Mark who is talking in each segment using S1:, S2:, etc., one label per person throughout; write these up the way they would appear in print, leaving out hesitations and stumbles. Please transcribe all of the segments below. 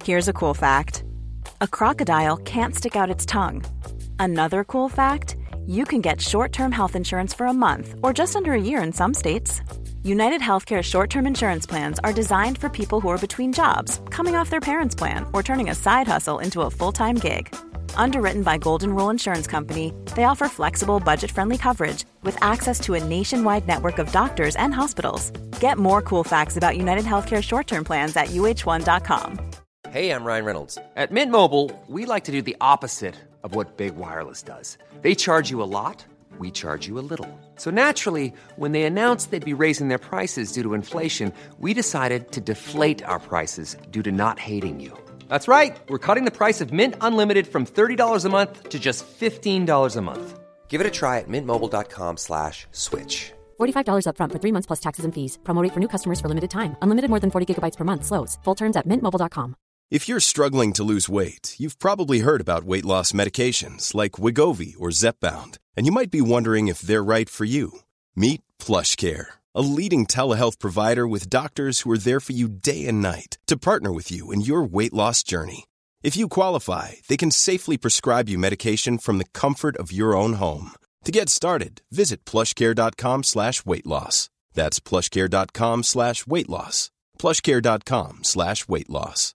S1: Here's a cool fact. A crocodile can't stick out its tongue. Another cool fact, you can get short-term health insurance for a month or just under a year in some states. United Healthcare short-term insurance plans are designed for people who are between jobs, coming off their parents' plan, or turning a side hustle into a full-time gig. Underwritten by Golden Rule Insurance Company, they offer flexible, budget-friendly coverage with access to a nationwide network of doctors and hospitals. Get more cool facts about United Healthcare short-term plans at uh1.com.
S2: Hey, I'm Ryan Reynolds. At Mint Mobile, we like to do the opposite of what Big Wireless does. They charge you a lot, we charge you a little. So naturally, when they announced they'd be raising their prices due to inflation, we decided to deflate our prices due to not hating you. That's right. We're cutting the price of Mint Unlimited from $30 a month to just $15 a month. Give it a try at mintmobile.com/switch.
S3: $45 up front for 3 months plus taxes and fees. Promo rate for new customers for limited time. Unlimited more than 40 gigabytes per month slows. Full terms at mintmobile.com.
S4: If you're struggling to lose weight, you've probably heard about weight loss medications like Wegovy or Zepbound, and you might be wondering if they're right for you. Meet PlushCare, a leading telehealth provider with doctors who are there for you day and night to partner with you in your weight loss journey. If you qualify, they can safely prescribe you medication from the comfort of your own home. To get started, visit plushcare.com/weightloss. That's plushcare.com/weightloss. plushcare.com/weightloss.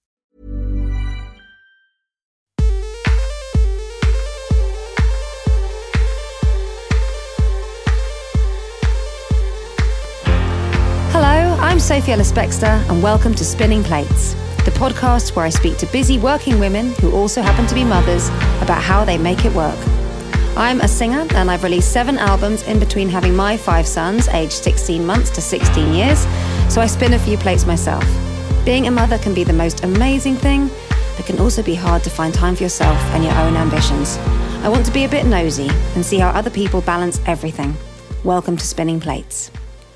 S5: Hello, I'm Sophie Ellis-Bextor and welcome to Spinning Plates, the podcast where I speak to busy working women who also happen to be mothers about how they make it work. I'm a singer and I've released 7 albums in between having my 5 sons, aged 16 months to 16 years, so I spin a few plates myself. Being a mother can be the most amazing thing, but can also be hard to find time for yourself and your own ambitions. I want to be a bit nosy and see how other people balance everything. Welcome to Spinning Plates.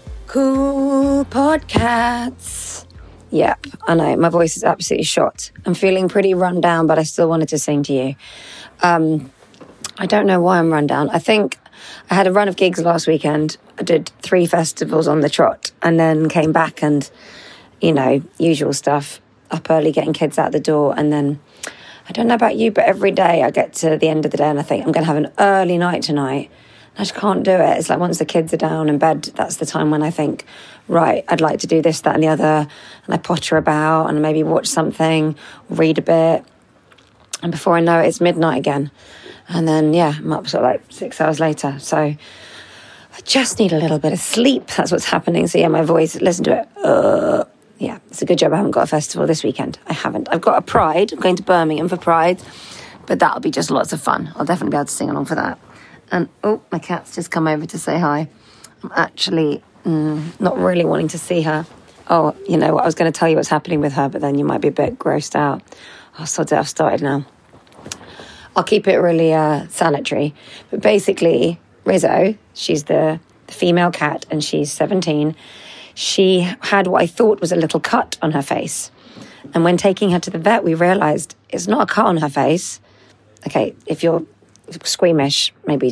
S5: Cool podcasts. Yep, I know, my voice is absolutely shot. I'm feeling pretty run down, but I still wanted to sing to you. I don't know why I'm run down. I think I had a run of gigs last weekend. I did 3 festivals on the trot and then came back and, you know, usual stuff. Up early, getting kids out the door. And then, I don't know about you, but every day I get to the end of the day and I think I'm going to have an early night tonight. I just can't do it. It's like once the kids are down in bed, that's the time when I think, right, I'd like to do this, that and the other. And I potter about and maybe watch something, read a bit. And before I know it, it's midnight again. And then, yeah, I'm up sort of like 6 hours later. So I just need a little bit of sleep. That's what's happening. So yeah, my voice, listen to it. Yeah, it's a good job I haven't got a festival this weekend. I haven't. I've got a Pride. I'm going to Birmingham for Pride. But that'll be just lots of fun. I'll definitely be able to sing along for that. And, oh, my cat's just come over to say hi. I'm actually not really wanting to see her. Oh, you know what, I was going to tell you what's happening with her, but then you might be a bit grossed out. Oh, sod it, I've started now. I'll keep it really sanitary. But basically, Rizzo, she's the female cat, and she's 17. She had what I thought was a little cut on her face. And when taking her to the vet, we realised it's not a cut on her face. Okay, if you're squeamish, maybe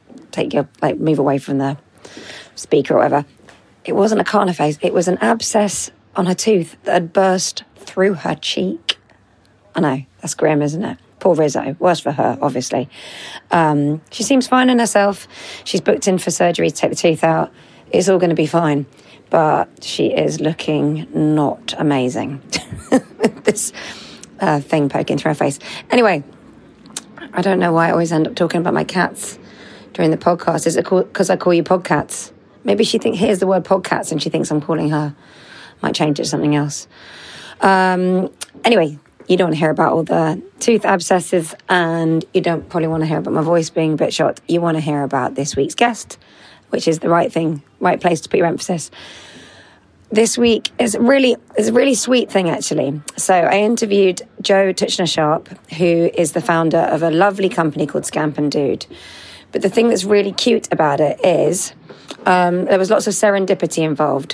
S5: move away from the speaker or whatever. It wasn't a cut on her face, it was an abscess on her tooth that had burst through her cheek. I know, that's grim, isn't it? Poor Rizzo, worse for her, obviously. She seems fine in herself. She's booked in for surgery to take the tooth out. It's all going to be fine, but she is looking not amazing. This thing poking through her face. Anyway, I don't know why I always end up talking about my cats during the podcast. Is it because I call you podcasts? Maybe she hears the word podcasts and she thinks I'm calling her. Might change it to something else. Anyway, you don't want to hear about all the tooth abscesses and you don't probably want to hear about my voice being a bit shot. You want to hear about this week's guest, which is the right place to put your emphasis. This week is a really sweet thing, actually. So I interviewed Jo Tuchner-Sharp, who is the founder of a lovely company called Scamp and Dude. But the thing that's really cute about it is there was lots of serendipity involved.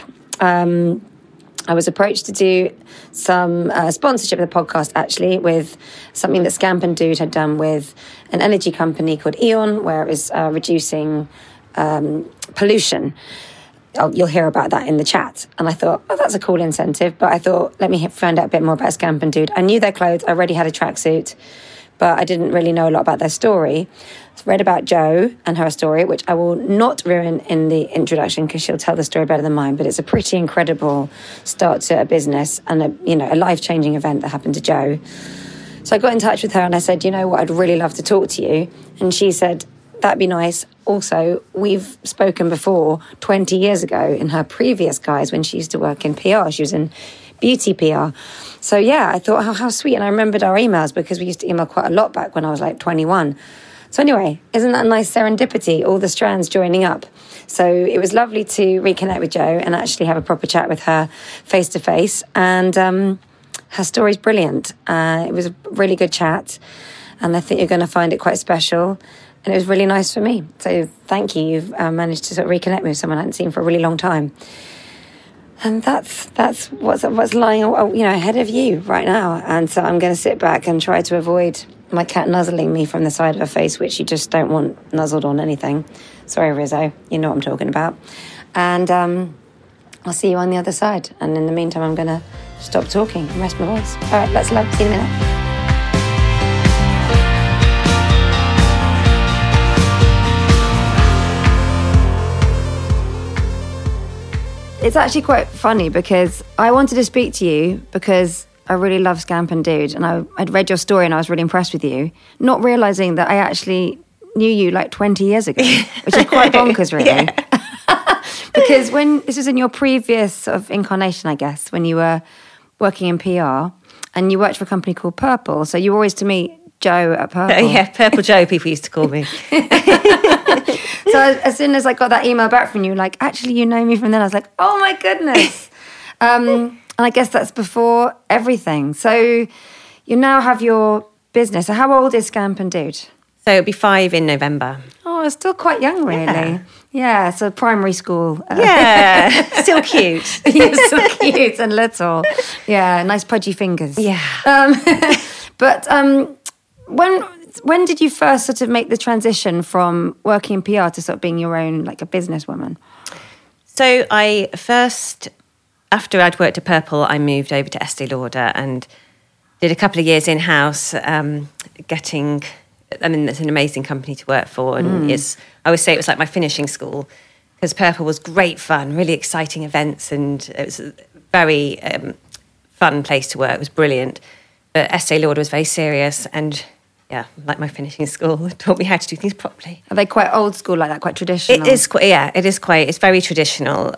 S5: I was approached to do some sponsorship of the podcast, actually, with something that Scamp and Dude had done with an energy company called E.ON, where it was reducing pollution. you'll hear about that in the chat. And I thought, oh, that's a cool incentive. But I thought, let me find out a bit more about Scamp and Dude. I knew their clothes. I already had a tracksuit, but I didn't really know a lot about their story. So I read about Jo and her story, which I will not ruin in the introduction because she'll tell the story better than mine. But it's a pretty incredible start to a business and a life-changing event that happened to Jo. So I got in touch with her and I said, you know what, I'd really love to talk to you. And she said, that'd be nice. Also, we've spoken before 20 years ago in her previous guise when she used to work in PR. She was in beauty PR. So yeah, I thought, how sweet. And I remembered our emails because we used to email quite a lot back when I was like 21. So anyway, isn't that a nice serendipity? All the strands joining up. So it was lovely to reconnect with Jo and actually have a proper chat with her face to face. And her story's brilliant. It was a really good chat. And I think you're going to find it quite special. And it was really nice for me. So thank you. You've managed to sort of reconnect me with someone I hadn't seen for a really long time. And that's what's lying ahead of you right now. And so I'm going to sit back and try to avoid my cat nuzzling me from the side of her face, which you just don't want nuzzled on anything. Sorry, Rizzo. You know what I'm talking about. And I'll see you on the other side. And in the meantime, I'm going to stop talking and rest my voice. All right, let's see you in a minute. It's actually quite funny because I wanted to speak to you because I really love Scamp and Dude, and I'd read your story and I was really impressed with you, not realising that I actually knew you like 20 years ago, which is quite bonkers, really. Because when this was in your previous sort of incarnation, I guess, when you were working in PR and you worked for a company called Purple, so you were always to meet Jo at Purple.
S6: Yeah, Purple Jo, people used to call me.
S5: So as soon as I got that email back from you, like, actually, you know me from then, I was like, oh my goodness. And I guess that's before everything. So you now have your business. So how old is Scamp and Dude?
S6: So it'll be 5 in November.
S5: Oh, it's still quite young, really. Yeah, so primary school.
S6: Yeah, still cute.
S5: Yeah, still cute and little. Yeah, nice pudgy fingers.
S6: Yeah.
S5: But when did you first sort of make the transition from working in PR to sort of being your own, like a businesswoman?
S6: So I first, after I'd worked at Purple, I moved over to Estee Lauder and did a couple of years in-house it's an amazing company to work for. And I would say it was like my finishing school because Purple was great fun, really exciting events, and it was a very fun place to work. It was brilliant. But Estee Lauder was very serious and... yeah, like my finishing school, taught me how to do things properly.
S5: Are they quite old school like that, quite traditional?
S6: It is quite, it's very traditional.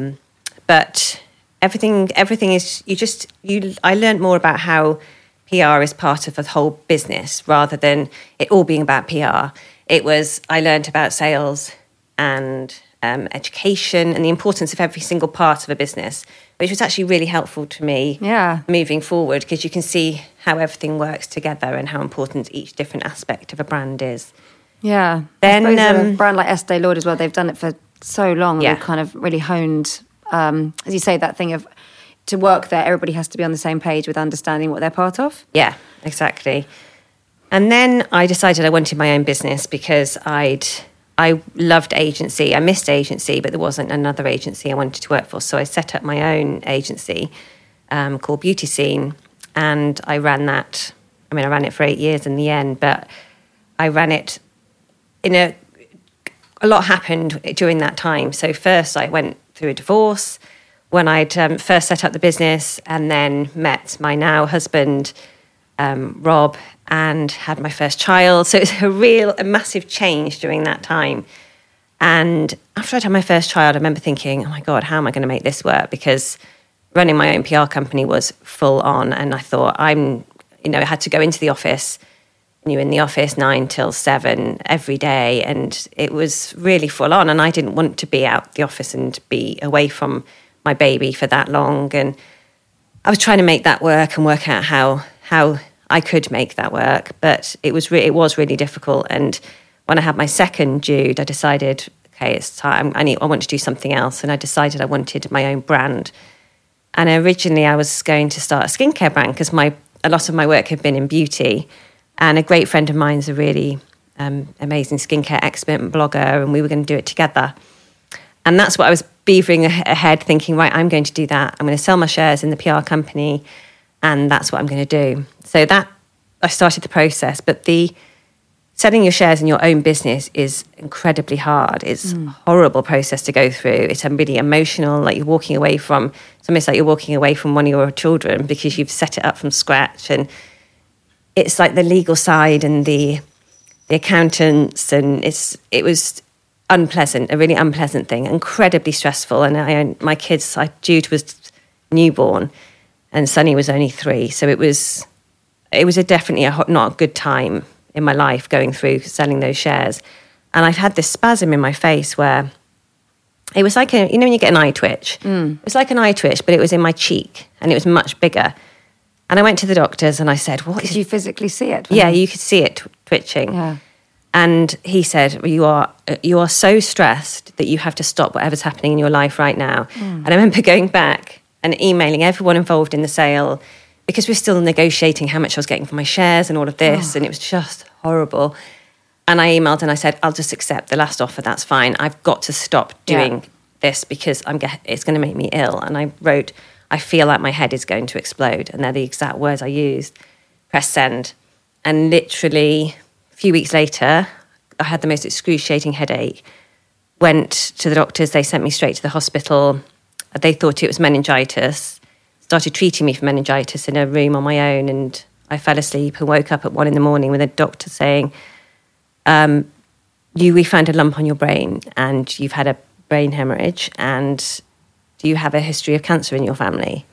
S6: But everything is, I learned more about how PR is part of the whole business rather than it all being about PR. I learned about sales and education and the importance of every single part of a business, which was actually really helpful to me moving forward because you can see how everything works together and how important each different aspect of a brand is.
S5: Yeah.
S6: Then
S5: I suppose a brand like Estee Lauder as well, they've done it for so long.
S6: Yeah.
S5: They've kind of really honed, as you say, that thing of to work there, everybody has to be on the same page with understanding what they're part of.
S6: Yeah, exactly. And then I decided I wanted my own business because I loved agency. I missed agency, but there wasn't another agency I wanted to work for. So I set up my own agency called Beauty Scene. And I ran that. I ran it for 8 years in the end, but I ran it a lot happened during that time. So first I went through a divorce when I'd first set up the business and then met my now husband, Rob, and had my first child. So it's a massive change during that time. And after I'd had my first child, I remember thinking, oh my God, how am I going to make this work? Because running my own PR company was full on. And I thought I had to go into the office, in the office 9 till 7 every day. And it was really full on. And I didn't want to be out the office and be away from my baby for that long. And I was trying to make that work and work out how I could make that work, but it was really difficult. And when I had my second Jude, I decided, okay, it's time. I want to do something else, and I decided I wanted my own brand. And originally, I was going to start a skincare brand because a lot of my work had been in beauty, and a great friend of mine is a really amazing skincare expert and blogger, and we were going to do it together. And that's what I was beavering ahead, thinking, right, I'm going to do that. I'm going to sell my shares in the PR company, and that's what I'm going to do. So that, I started the process. But selling your shares in your own business is incredibly hard. It's a horrible process to go through. It's really emotional, like it's almost like you're walking away from one of your children because you've set it up from scratch. And it's like the legal side and the accountants, and it was unpleasant, a really unpleasant thing, incredibly stressful. And my kids, Jude was newborn and Sonny was only 3. So it was definitely not a good time in my life going through selling those shares. And I've had this spasm in my face where it was like, when you get an eye twitch? It was like an eye twitch, but it was in my cheek and it was much bigger. And I went to the doctors and I said,
S5: Did you physically see it?
S6: Yeah, you could see it twitching.
S5: Yeah.
S6: And he said, you are so stressed that you have to stop whatever's happening in your life right now. And I remember going back and emailing everyone involved in the sale because we're still negotiating how much I was getting for my shares and all of this. And it was just horrible. And I emailed and I said, I'll just accept the last offer. That's fine. I've got to stop doing this because it's going to make me ill. And I wrote, I feel like my head is going to explode. And they're the exact words I used. Press send. And literally a few weeks later, I had the most excruciating headache. Went to the doctors. They sent me straight to the hospital. They thought it was meningitis. Started treating me for meningitis in a room on my own. And I fell asleep and woke up at 1 a.m. with a doctor saying, we found a lump on your brain and you've had a brain hemorrhage, and do you have a history of cancer in your family?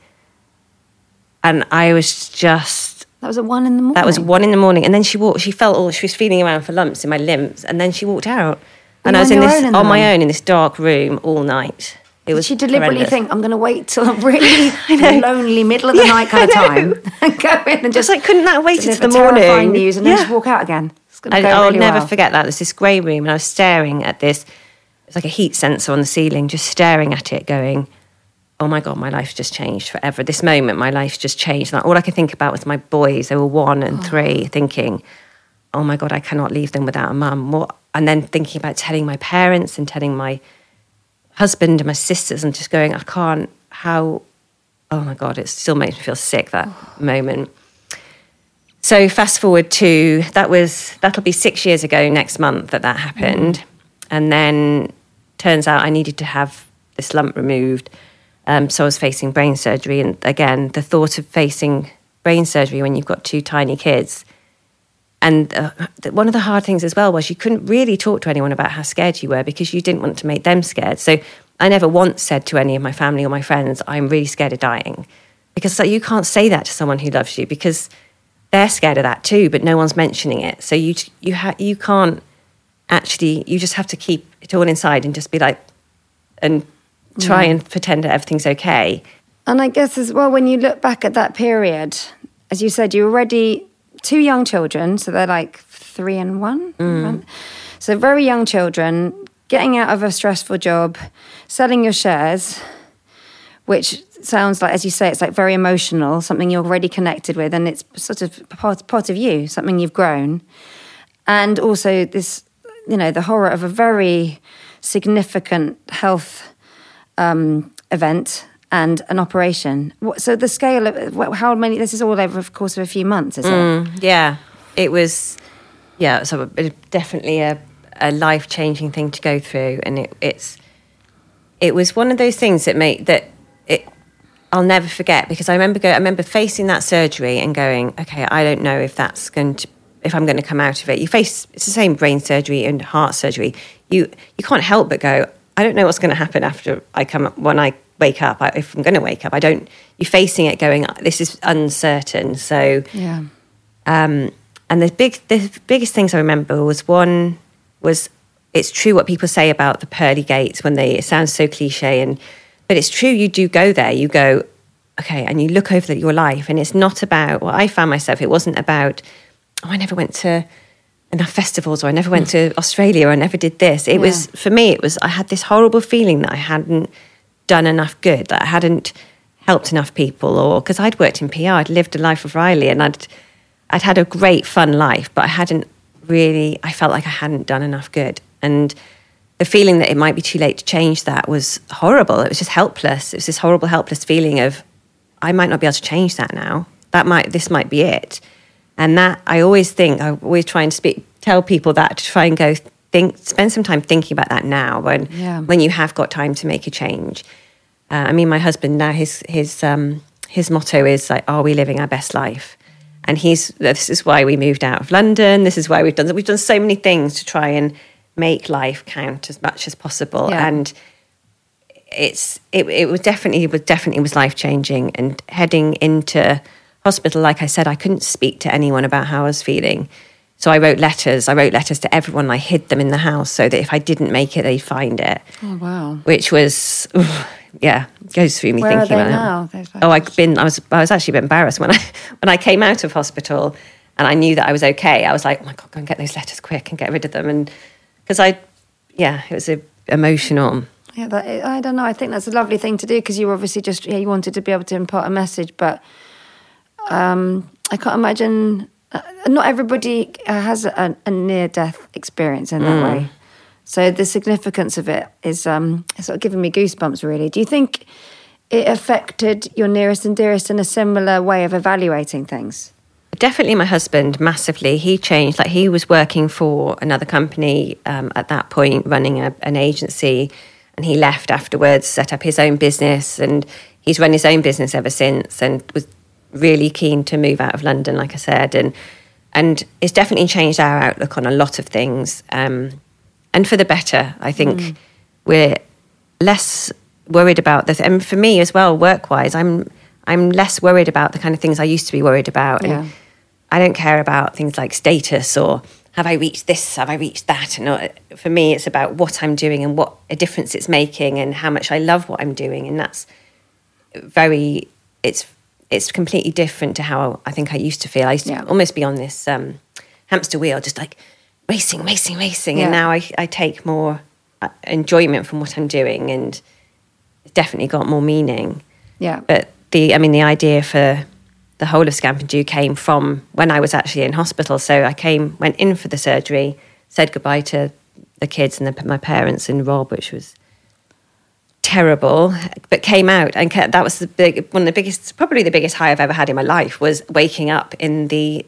S6: And I was just...
S5: That was at 1 a.m?
S6: That was 1 a.m. And then she was feeling around for lumps in my limbs, and then she walked out. And I was on my own in this dark room all night.
S5: Did she deliberately think, I'm going to wait till a really lonely middle of the night kind of time and go in and just
S6: couldn't that wait until the morning?
S5: Terrifying news and then just walk out again.
S6: I'll never forget that. There's this grey room and I was staring at this. It's like a heat sensor on the ceiling, just staring at it going, oh my God, my life's just changed forever. This moment, my life's just changed. And all I could think about was my boys. They were 1 and 3, thinking, oh my God, I cannot leave them without a mum. And then thinking about telling my parents and telling my husband and my sisters and just going, oh my God, it still makes me feel sick, that moment. So fast forward to, that'll be 6 years ago next month that happened. And then turns out I needed to have this lump removed. So I was facing brain surgery. And again, the thought of facing brain surgery when you've got 2 tiny kids. And one of the hard things as well was you couldn't really talk to anyone about how scared you were because you didn't want to make them scared. So I never once said to any of my family or my friends, I'm really scared of dying. Because you can't say that to someone who loves you because they're scared of that too, but no one's mentioning it. So you can't actually, you just have to keep it all inside and just be like, and try and pretend that everything's okay.
S5: And I guess as well, when you look back at that period, as you said, you were already 2 young children, so they're like 3 and 1. Right? So very young children, getting out of a stressful job, selling your shares, which sounds like, as you say, it's like very emotional, something you're already connected with, and it's sort of part of you, something you've grown. And also this, the horror of a very significant health event and an operation. So the scale of how many, this is all over the course of a few months, is it?
S6: Yeah, it was, so definitely a life-changing thing to go through. And it was one of those things I'll never forget, because I remember facing that surgery and going, okay, I don't know if I'm going to come out of it. It's the same brain surgery and heart surgery. You can't help but go, I don't know what's going to happen after when I wake up. If I'm going to wake up, you're facing it going, this is uncertain. So,
S5: yeah.
S6: And the biggest things I remember was it's true what people say about the pearly gates it sounds so cliche, but it's true. You do go there. You go, okay, and you look over your life, and it's not about. Well, I found myself. It wasn't about. I never went to enough festivals, or I never went to Australia, or I never did this. It was, for me, I had this horrible feeling that I hadn't done enough good, that I hadn't helped enough people, or because I'd worked in PR, I'd lived a life of Riley, and I'd had a great fun life, but I felt like I hadn't done enough good. And the feeling that it might be too late to change that was horrible. It was just helpless. It was this horrible, helpless feeling of, I might not be able to change that now. This might be it. And that, I always try and tell people that, to try and go spend some time thinking about that now when you have got time to make a change. I mean, my husband now, his motto is like, are we living our best life? And this is why we moved out of London. This is why we've done so many things to try and make life count as much as possible.
S5: Yeah.
S6: And it was definitely life-changing. And heading into hospital, like I said, I couldn't speak to anyone about how I was feeling. So I wrote letters to everyone. I hid them in the house so that if I didn't make it, they'd find it.
S5: Oh, wow.
S6: Which was, goes through me.
S5: Where
S6: thinking
S5: are they
S6: about
S5: now?
S6: I was actually a bit embarrassed when I came out of hospital and I knew that I was okay. I was like, oh my God, go and get those letters quick and get rid of them. And because it was emotional.
S5: Yeah, I don't know. I think that's a lovely thing to do, because you obviously you wanted to be able to impart a message, but I can't imagine. Not everybody has a near-death experience in that way. So the significance of it is sort of giving me goosebumps, really. Do you think it affected your nearest and dearest in a similar way of evaluating things?
S6: Definitely my husband, massively. He changed. Like, he was working for another company at that point, running an agency, and he left afterwards, set up his own business, and he's run his own business ever since, and was really keen to move out of London, like I said, and it's definitely changed our outlook on a lot of things, and for the better. I think we're less worried about this, and for me as well, work-wise, I'm less worried about the kind of things I used to be worried about, and I don't care about things like status or have I reached this, have I reached that, and for me it's about what I'm doing and what a difference it's making and how much I love what I'm doing, and that's it's completely different to how I think I used to feel. I used to almost be on this hamster wheel, just like racing. And now I take more enjoyment from what I'm doing, and it's definitely got more meaning. Yeah. But the idea for the whole of Scamp and Do came from when I was actually in hospital. So I went in for the surgery, said goodbye to the kids and my parents and Rob, which was terrible, but came out, and that was probably the biggest high I've ever had in my life, was waking up in the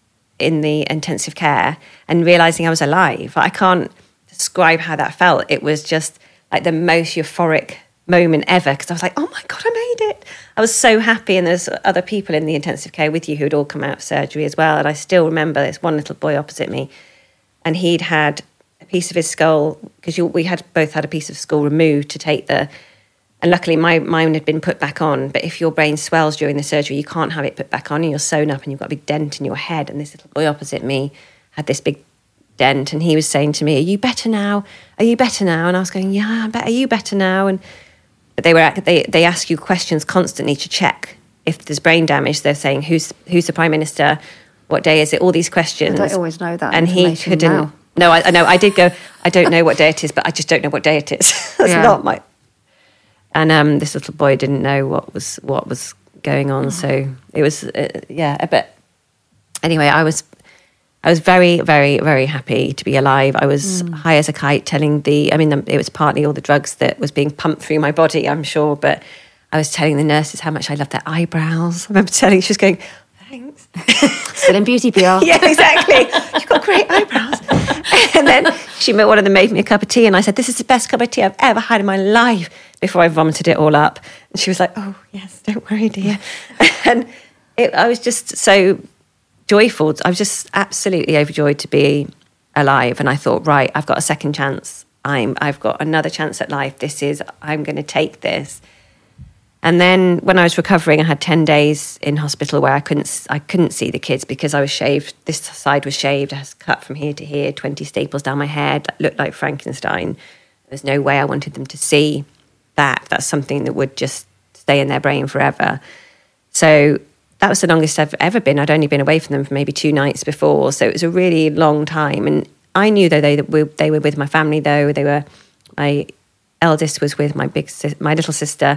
S6: intensive care and realizing I was alive. I can't describe how that felt. It was just like the most euphoric moment ever, because I was like, oh my God, I made it. I was so happy, and there's other people in the intensive care with you who had all come out of surgery as well, and I still remember this one little boy opposite me, and he'd had a piece of his skull, because we had both had a piece of skull removed to take and luckily mine had been put back on, but if your brain swells during the surgery, you can't have it put back on, and you're sewn up and you've got a big dent in your head. And this little boy opposite me had this big dent, and he was saying to me, are you better now? And I was going, yeah, I'm better. Are you better now? And but they ask you questions constantly to check if there's brain damage. They're saying, who's the Prime Minister? What day is it? All these questions.
S5: I don't always know that.
S6: And he couldn't.
S5: Now.
S6: No, I know. I did go, I don't know what day it is, but I just don't know what day it is. That's not my... And this little boy didn't know what was going on. So it was, But anyway, I was very, very, very happy to be alive. I was high as a kite, it was partly all the drugs that was being pumped through my body, I'm sure, but I was telling the nurses how much I loved their eyebrows. I remember she was going, thanks.
S5: Still in beauty PR.
S6: Yeah, exactly. You've got great eyebrows. And then one of them made me a cup of tea, and I said, this is the best cup of tea I've ever had in my life, before I vomited it all up. And she was like, oh, yes, don't worry, dear. And I was just so joyful. I was just absolutely overjoyed to be alive. And I thought, right, I've got a second chance. I've got another chance at life. I'm going to take this. And then when I was recovering, I had 10 days in hospital where I couldn't see the kids because I was shaved. This side was shaved. I was cut from here to here, 20 staples down my head. I looked like Frankenstein. There's no way I wanted them to see that. That's something that would just stay in their brain forever. So that was the longest I've ever been. I'd only been away from them for maybe 2 nights before. So it was a really long time. And I knew, though, they were with my family, though. My eldest was with my little sister.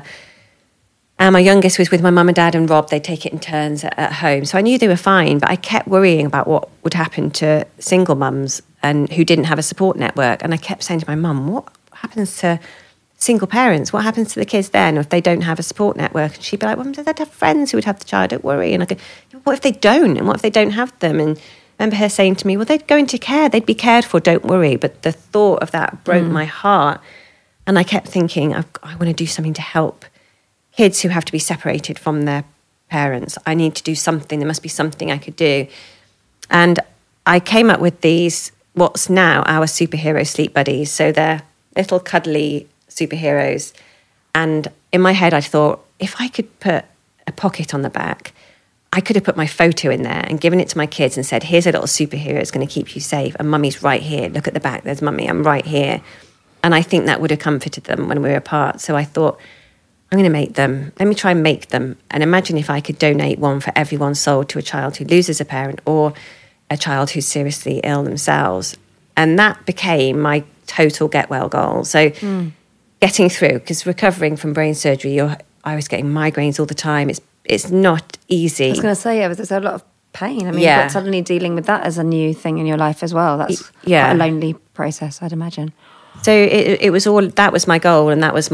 S6: And my youngest was with my mum and dad and Rob. They'd take it in turns at home. So I knew they were fine, but I kept worrying about what would happen to single mums. and who didn't have a support network. And I kept saying to my mum, what happens to single parents? What happens to the kids then if they don't have a support network? And she'd be like, well, they'd have friends who would have the child, don't worry. And I go, what if they don't? And what if they don't have them? And I remember her saying to me, well, they'd go into care, they'd be cared for, don't worry. But the thought of that broke my heart. And I kept thinking, I want to do something to help kids who have to be separated from their parents. I need to do something. There must be something I could do. And I came up with these, what's now our superhero sleep buddies. So they're little cuddly superheroes. And in my head, I thought, if I could put a pocket on the back, I could have put my photo in there and given it to my kids and said, here's a little superhero, it's going to keep you safe. And mummy's right here. Look at the back. There's mummy. I'm right here. And I think that would have comforted them when we were apart. So I thought, I'm going to make them. Let me try and make them. And imagine if I could donate one for every one sold to a child who loses a parent or a child who's seriously ill themselves. And that became my total get well goal. So getting through, because recovering from brain surgery, I was getting migraines all the time. It's not easy.
S5: I was going to say, there's a lot of pain. I mean, but suddenly dealing with that as a new thing in your life as well, that's quite a lonely process, I'd imagine.
S6: So it was all, that was my goal, and that was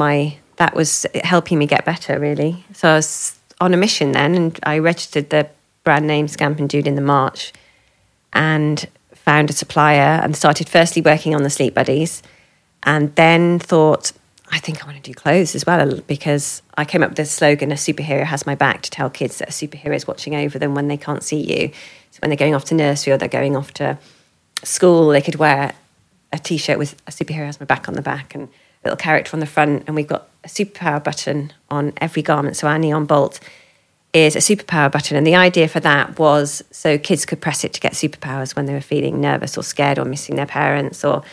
S6: helping me get better, really. So I was on a mission then, and I registered the brand name Scamp and Dude in the March and found a supplier and started firstly working on the Sleep Buddies, and then thought, I think I want to do clothes as well, because I came up with the slogan, a superhero has my back, to tell kids that a superhero is watching over them when they can't see you. So when they're going off to nursery or they're going off to school, they could wear a T-shirt with a superhero has my back on the back and a little character on the front. And we've got a superpower button on every garment. So our Neon Bolt is a superpower button. And the idea for that was so kids could press it to get superpowers when they were feeling nervous or scared or missing their parents. Or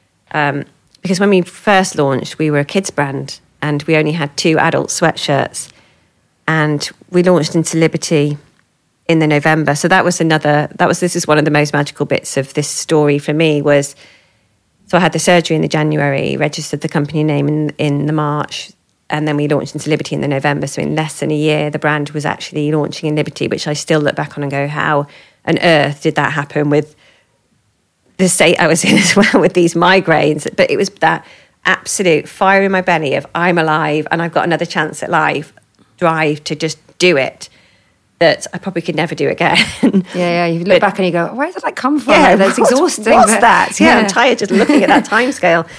S6: because when we first launched, we were a kids brand and we only had 2 adult sweatshirts. And we launched into Liberty in the November. So this is one of the most magical bits of this story for me was, so I had the surgery in the January, registered the company name in the March, and then we launched into Liberty in the November. So in less than a year, the brand was actually launching in Liberty, which I still look back on and go, how on earth did that happen with the state I was in as well with these migraines? But it was that absolute fire in my belly of I'm alive and I've got another chance at life, drive to just do it, that I probably could never do again.
S5: Yeah, you look back and you go, where did that come from?
S6: Yeah,
S5: that's exhausting.
S6: What's that? Yeah, I'm tired just looking at that timescale.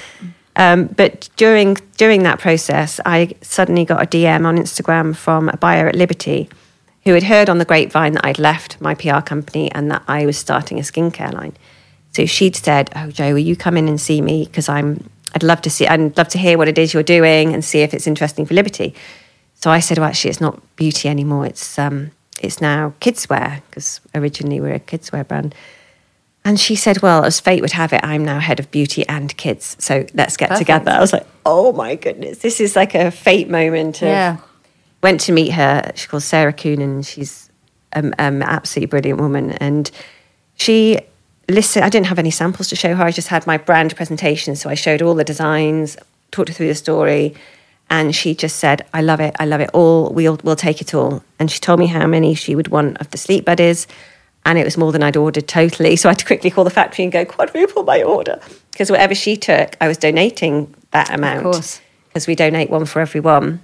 S6: But during that process, I suddenly got a DM on Instagram from a buyer at Liberty who had heard on the grapevine that I'd left my PR company and that I was starting a skincare line. So she'd said, oh, Jo, will you come in and see me? Because I'd love to hear what it is you're doing and see if it's interesting for Liberty. So I said, well, actually, it's not beauty anymore. It's now kidswear, because originally we're a kidswear brand. And she said, well, as fate would have it, I'm now head of beauty and kids. So let's get together. I was like, oh my goodness, this is like a fate moment. Went to meet her. She's called Sarah Coonan. She's an absolutely brilliant woman. And she listened. I didn't have any samples to show her. I just had my brand presentation. So I showed all the designs, talked her through the story. And she just said, I love it all, we'll take it all. And she told me how many she would want of the Sleep Buddies, and it was more than I'd ordered totally. So I had to quickly call the factory and go, quadruple my order. Because whatever she took, I was donating that amount. Of course. Because we donate one for every one.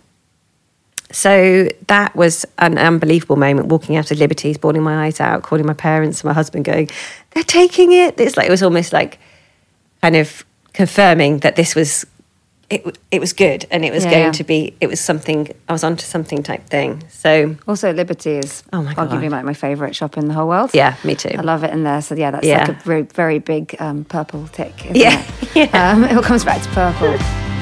S6: So that was an unbelievable moment, walking out of Liberty's, bawling my eyes out, calling my parents and my husband going, they're taking it. It was almost like kind of confirming that this was... It was good, and it was going to be. It was something. I was onto something type thing. So
S5: also, Liberty is arguably like my favourite shop in the whole world.
S6: Yeah, me too.
S5: I love it in there. So that's like a very, very big purple tick. Isn't it? It all comes back to purple.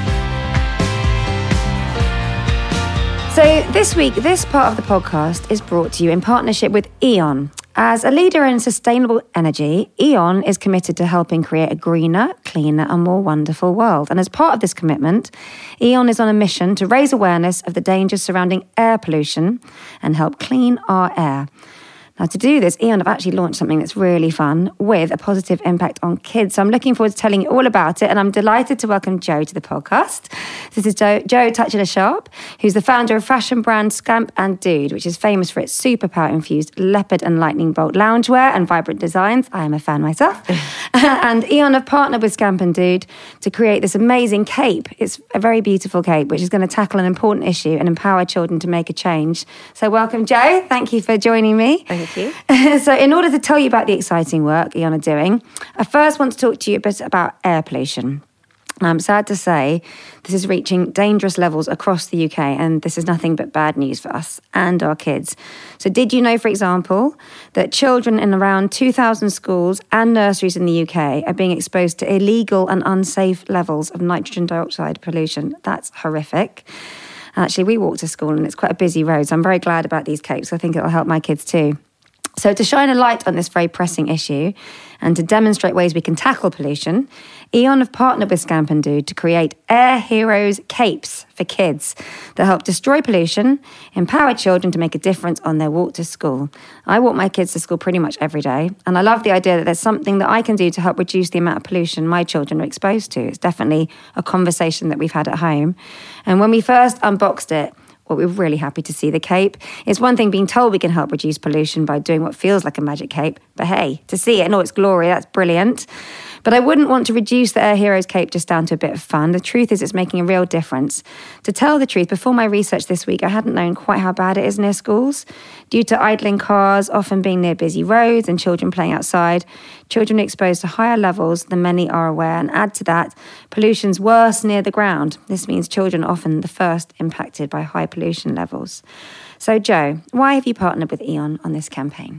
S5: So this week, this part of the podcast is brought to you in partnership with E.ON. As a leader in sustainable energy, E.ON is committed to helping create a greener, cleaner and more wonderful world. And as part of this commitment, E.ON is on a mission to raise awareness of the dangers surrounding air pollution and help clean our air. Now, to do this, E.ON have actually launched something that's really fun with a positive impact on kids. So I'm looking forward to telling you all about it. And I'm delighted to welcome Jo to the podcast. This is Jo Tutchula-Sharp, who's the founder of fashion brand Scamp and Dude, which is famous for its superpower-infused leopard and lightning bolt loungewear and vibrant designs. I am a fan myself. And Eon have partnered with Scamp and Dude to create this amazing cape. It's a very beautiful cape, which is going to tackle an important issue and empower children to make a change. So welcome, Jo. Thank you for joining me.
S6: Thank you.
S5: So in order to tell you about the exciting work Eon are doing, I first want to talk to you a bit about air pollution. I'm sad to say this is reaching dangerous levels across the UK, and this is nothing but bad news for us and our kids. So did you know, for example, that children in around 2,000 schools and nurseries in the UK are being exposed to illegal and unsafe levels of nitrogen dioxide pollution? That's horrific. Actually, we walk to school and it's quite a busy road, so I'm very glad about these capes. I think it'll help my kids too. So to shine a light on this very pressing issue and to demonstrate ways we can tackle pollution, Eon have partnered with Scamp and Dude to create Air Heroes capes for kids that help destroy pollution, empower children to make a difference on their walk to school. I walk my kids to school pretty much every day, and I love the idea that there's something that I can do to help reduce the amount of pollution my children are exposed to. It's definitely a conversation that we've had at home. And when we first unboxed it, well, we're really happy to see the cape. It's one thing being told we can help reduce pollution by doing what feels like a magic cape, but hey, to see it in all its glory, that's brilliant. But I wouldn't want to reduce the Air Heroes cape just down to a bit of fun. The truth is it's making a real difference. To tell the truth, before my research this week, I hadn't known quite how bad it is near schools. Due to idling cars, often being near busy roads and children playing outside, children are exposed to higher levels than many are aware. And add to that, pollution's worse near the ground. This means children are often the first impacted by high pollution levels. So Jo, why have you partnered with Eon on this campaign?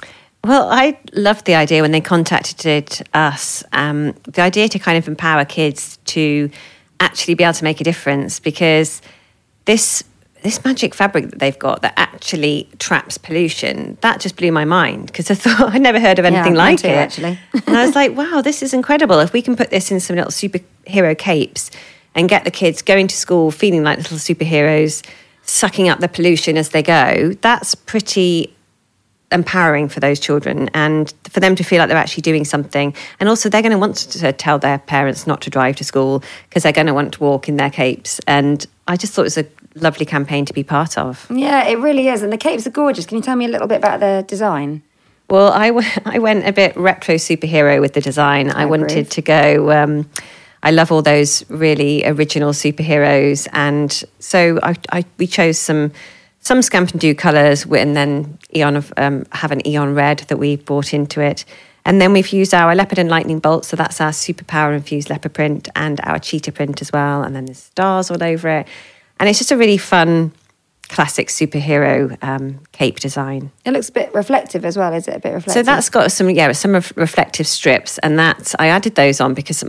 S6: Well, I loved the idea when they contacted us, the idea to kind of empower kids to actually be able to make a difference, because this magic fabric that they've got that actually traps pollution, that just blew my mind, because I thought I'd never heard of anything like it.
S5: Actually.
S6: And I was like, wow, this is incredible. If we can put this in some little superhero capes and get the kids going to school feeling like little superheroes, sucking up the pollution as they go, that's pretty empowering for those children, and for them to feel like they're actually doing something. And also they're going to want to tell their parents not to drive to school because they're going to want to walk in their capes. And I just thought it was a lovely campaign to be part of.
S5: Yeah, it really is. And the capes are gorgeous. Can you tell me a little bit about the design?
S6: Well, I went a bit retro superhero with the design. I wanted to go... I love all those really original superheroes. And so we chose some Scamp and Dude colours, and then Eon have an Eon red that we brought into it. And then we've used our leopard and lightning bolt, so that's our superpower infused leopard print, and our cheetah print as well. And then there's stars all over it. And it's just a really fun, classic superhero cape design.
S5: It looks a bit reflective as well, is it? A bit reflective?
S6: So that's got some reflective strips, and I added those on because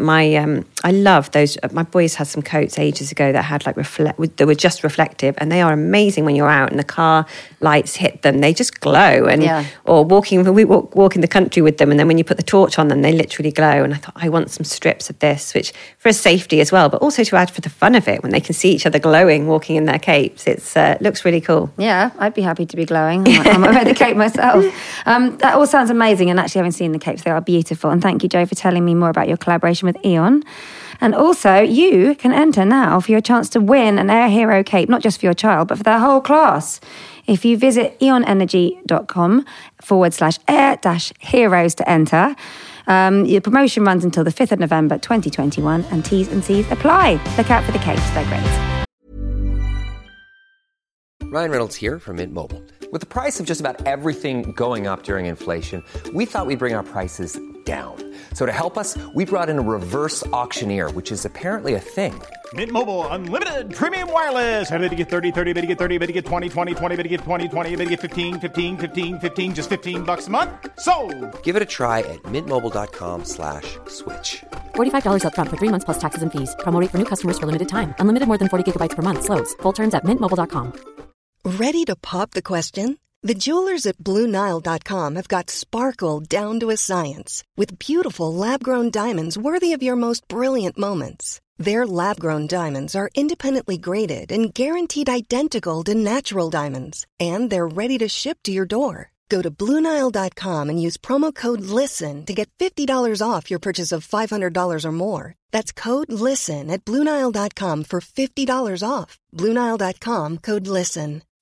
S6: I love those. My boys had some coats ages ago that had that were just reflective, and they are amazing when you're out and the car lights hit them. They just glow, or we walk in the country with them, and then when you put the torch on them, they literally glow. And I thought, I want some strips of this, which for safety as well, but also to add for the fun of it when they can see each other glowing, walking in their capes. It's looks really cool. Yeah,
S5: I'd be happy to be glowing. I might wear the cape myself. That all sounds amazing, and actually having seen the capes, they are beautiful. And thank you, Jo, for telling me more about your collaboration with Eon. And also, you can enter now for your chance to win an Air Hero cape, not just for your child, but for their whole class. If you visit eonenergy.com/air-heroes to enter. Your promotion runs until the 5th of November 2021, and T's and C's apply. Look out for the capes, they're great.
S2: Ryan Reynolds here from Mint Mobile. With the price of just about everything going up during inflation, we thought we'd bring our prices down. So to help us, we brought in a reverse auctioneer, which is apparently a thing.
S7: Mint Mobile Unlimited Premium Wireless. How to get 30, 30, how to get 30, how to get 20, 20, 20, how to get 20, 20, how to get 15, 15, 15, 15, just $15 a month? Sold!
S2: Give it a try at mintmobile.com/switch.
S3: $45 up front for 3 months plus taxes and fees. Promo rate for new customers for limited time. Unlimited more than 40 gigabytes per month. Slows full terms at mintmobile.com.
S8: Ready to pop the question? The jewelers at BlueNile.com have got sparkle down to a science with beautiful lab-grown diamonds worthy of your most brilliant moments. Their lab-grown diamonds are independently graded and guaranteed identical to natural diamonds, and they're ready to ship to your door. Go to BlueNile.com and use promo code LISTEN to get $50 off your purchase of $500 or more. That's code LISTEN at BlueNile.com for $50 off. BlueNile.com, code LISTEN.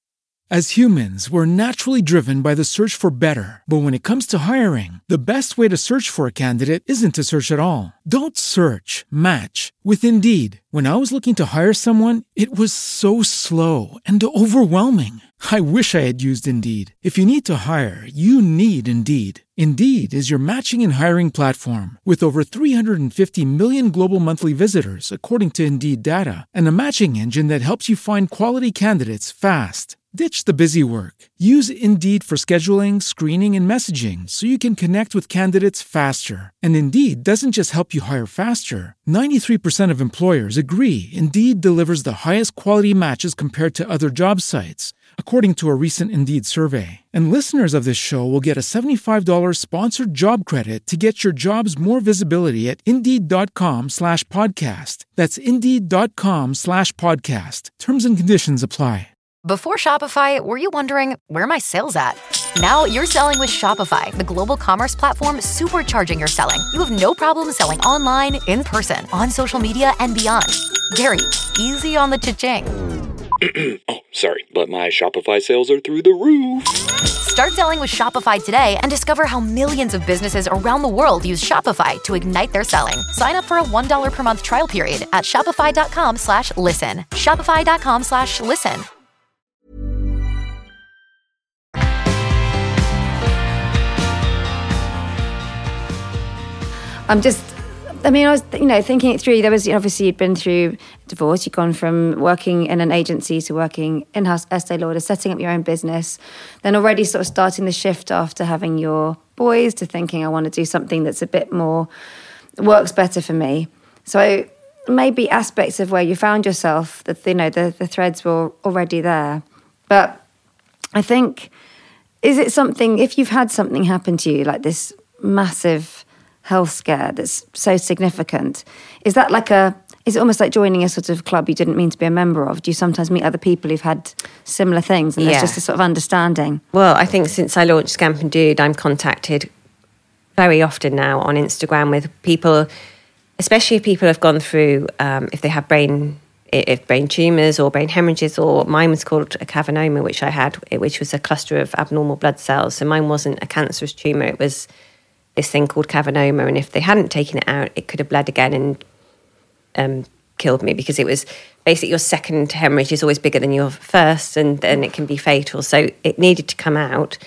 S9: As humans, we're naturally driven by the search for better. But when it comes to hiring, the best way to search for a candidate isn't to search at all. Don't search, match with Indeed. When I was looking to hire someone, it was so slow and overwhelming. I wish I had used Indeed. If you need to hire, you need Indeed. Indeed is your matching and hiring platform with over 350 million global monthly visitors, according to Indeed data, and a matching engine that helps you find quality candidates fast. Ditch the busy work. Use Indeed for scheduling, screening, and messaging so you can connect with candidates faster. And Indeed doesn't just help you hire faster. 93% of employers agree Indeed delivers the highest quality matches compared to other job sites, according to a recent Indeed survey. And listeners of this show will get a $75 sponsored job credit to get your jobs more visibility at Indeed.com/podcast. That's Indeed.com/podcast. Terms and conditions apply.
S10: Before Shopify, were you wondering, where are my sales at? Now you're selling with Shopify, the global commerce platform supercharging your selling. You have no problem selling online, in person, on social media, and beyond. Gary, easy on the cha-ching.
S11: Oh, sorry, but my Shopify sales are through the roof.
S10: Start selling with Shopify today and discover how millions of businesses around the world use Shopify to ignite their selling. Sign up for a $1 per month trial period at shopify.com/listen. Shopify.com/listen.
S5: I was, thinking it through. There was, obviously you'd been through divorce. You'd gone from working in an agency to working in-house Estee Lauder, setting up your own business, then already sort of starting the shift after having your boys to thinking, I want to do something that's a bit more, works better for me. So maybe aspects of where you found yourself, that, the threads were already there. But I think, is it something, if you've had something happen to you, like this massive health scare that's so significant, is it almost like joining a sort of club you didn't mean to be a member of? Do you sometimes meet other people who've had similar things and there's just a sort of understanding?
S6: Well, I think since I launched Scamp and Dude, I'm contacted very often now on Instagram with people, especially if people have gone through, if they have brain tumours or brain hemorrhages, or mine was called a cavernoma, which I had, which was a cluster of abnormal blood cells. So mine wasn't a cancerous tumour, it was this thing called cavernoma, and if they hadn't taken it out, it could have bled again and killed me, because it was basically your second hemorrhage is always bigger than your first, and then it can be fatal. So it needed to come out.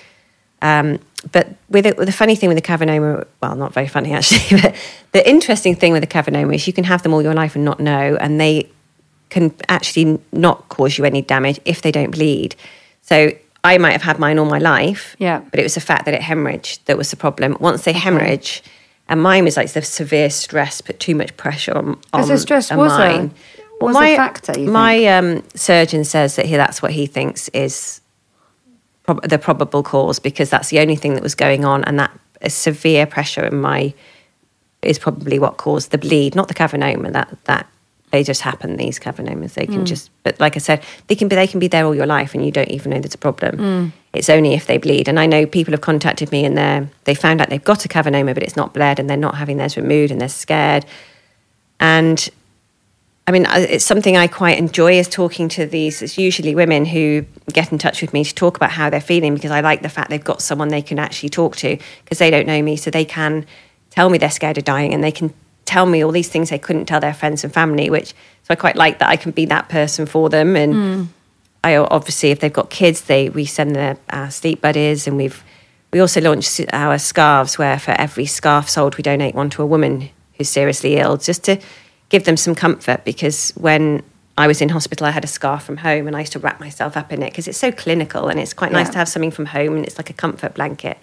S6: But with the funny thing with the cavernoma, well, not very funny actually, but the interesting thing with the cavernoma is you can have them all your life and not know, and they can actually not cause you any damage if they don't bleed. So I might have had mine all my life, but it was the fact that it hemorrhaged that was the problem. Once they hemorrhage, and mine was like the severe stress, put too much pressure on
S5: the stress
S6: on
S5: was
S6: mine.
S5: Was a factor, you think?
S6: My surgeon says that that's what he thinks is the probable cause, because that's the only thing that was going on, and that severe pressure in is probably what caused the bleed, not the cavernoma. That they just happen, these cavernomas. They can just, but like I said, they can be there all your life and you don't even know there's a problem. It's only if they bleed. And I know people have contacted me and they found out they've got a cavernoma, but it's not bled, and they're not having theirs removed, and they're scared. And I mean, it's something I quite enjoy, is talking to these. It's usually women who get in touch with me to talk about how they're feeling, because I like the fact they've got someone they can actually talk to, because they don't know me, so they can tell me they're scared of dying, and they can tell me all these things they couldn't tell their friends and family, so I quite like that I can be that person for them. And I obviously, if they've got kids, we send our sleep buddies, and we also launched our scarves, where for every scarf sold, we donate one to a woman who's seriously ill, just to give them some comfort, because when I was in hospital, I had a scarf from home, and I used to wrap myself up in it, because it's so clinical, and it's quite nice to have something from home, and it's like a comfort blanket.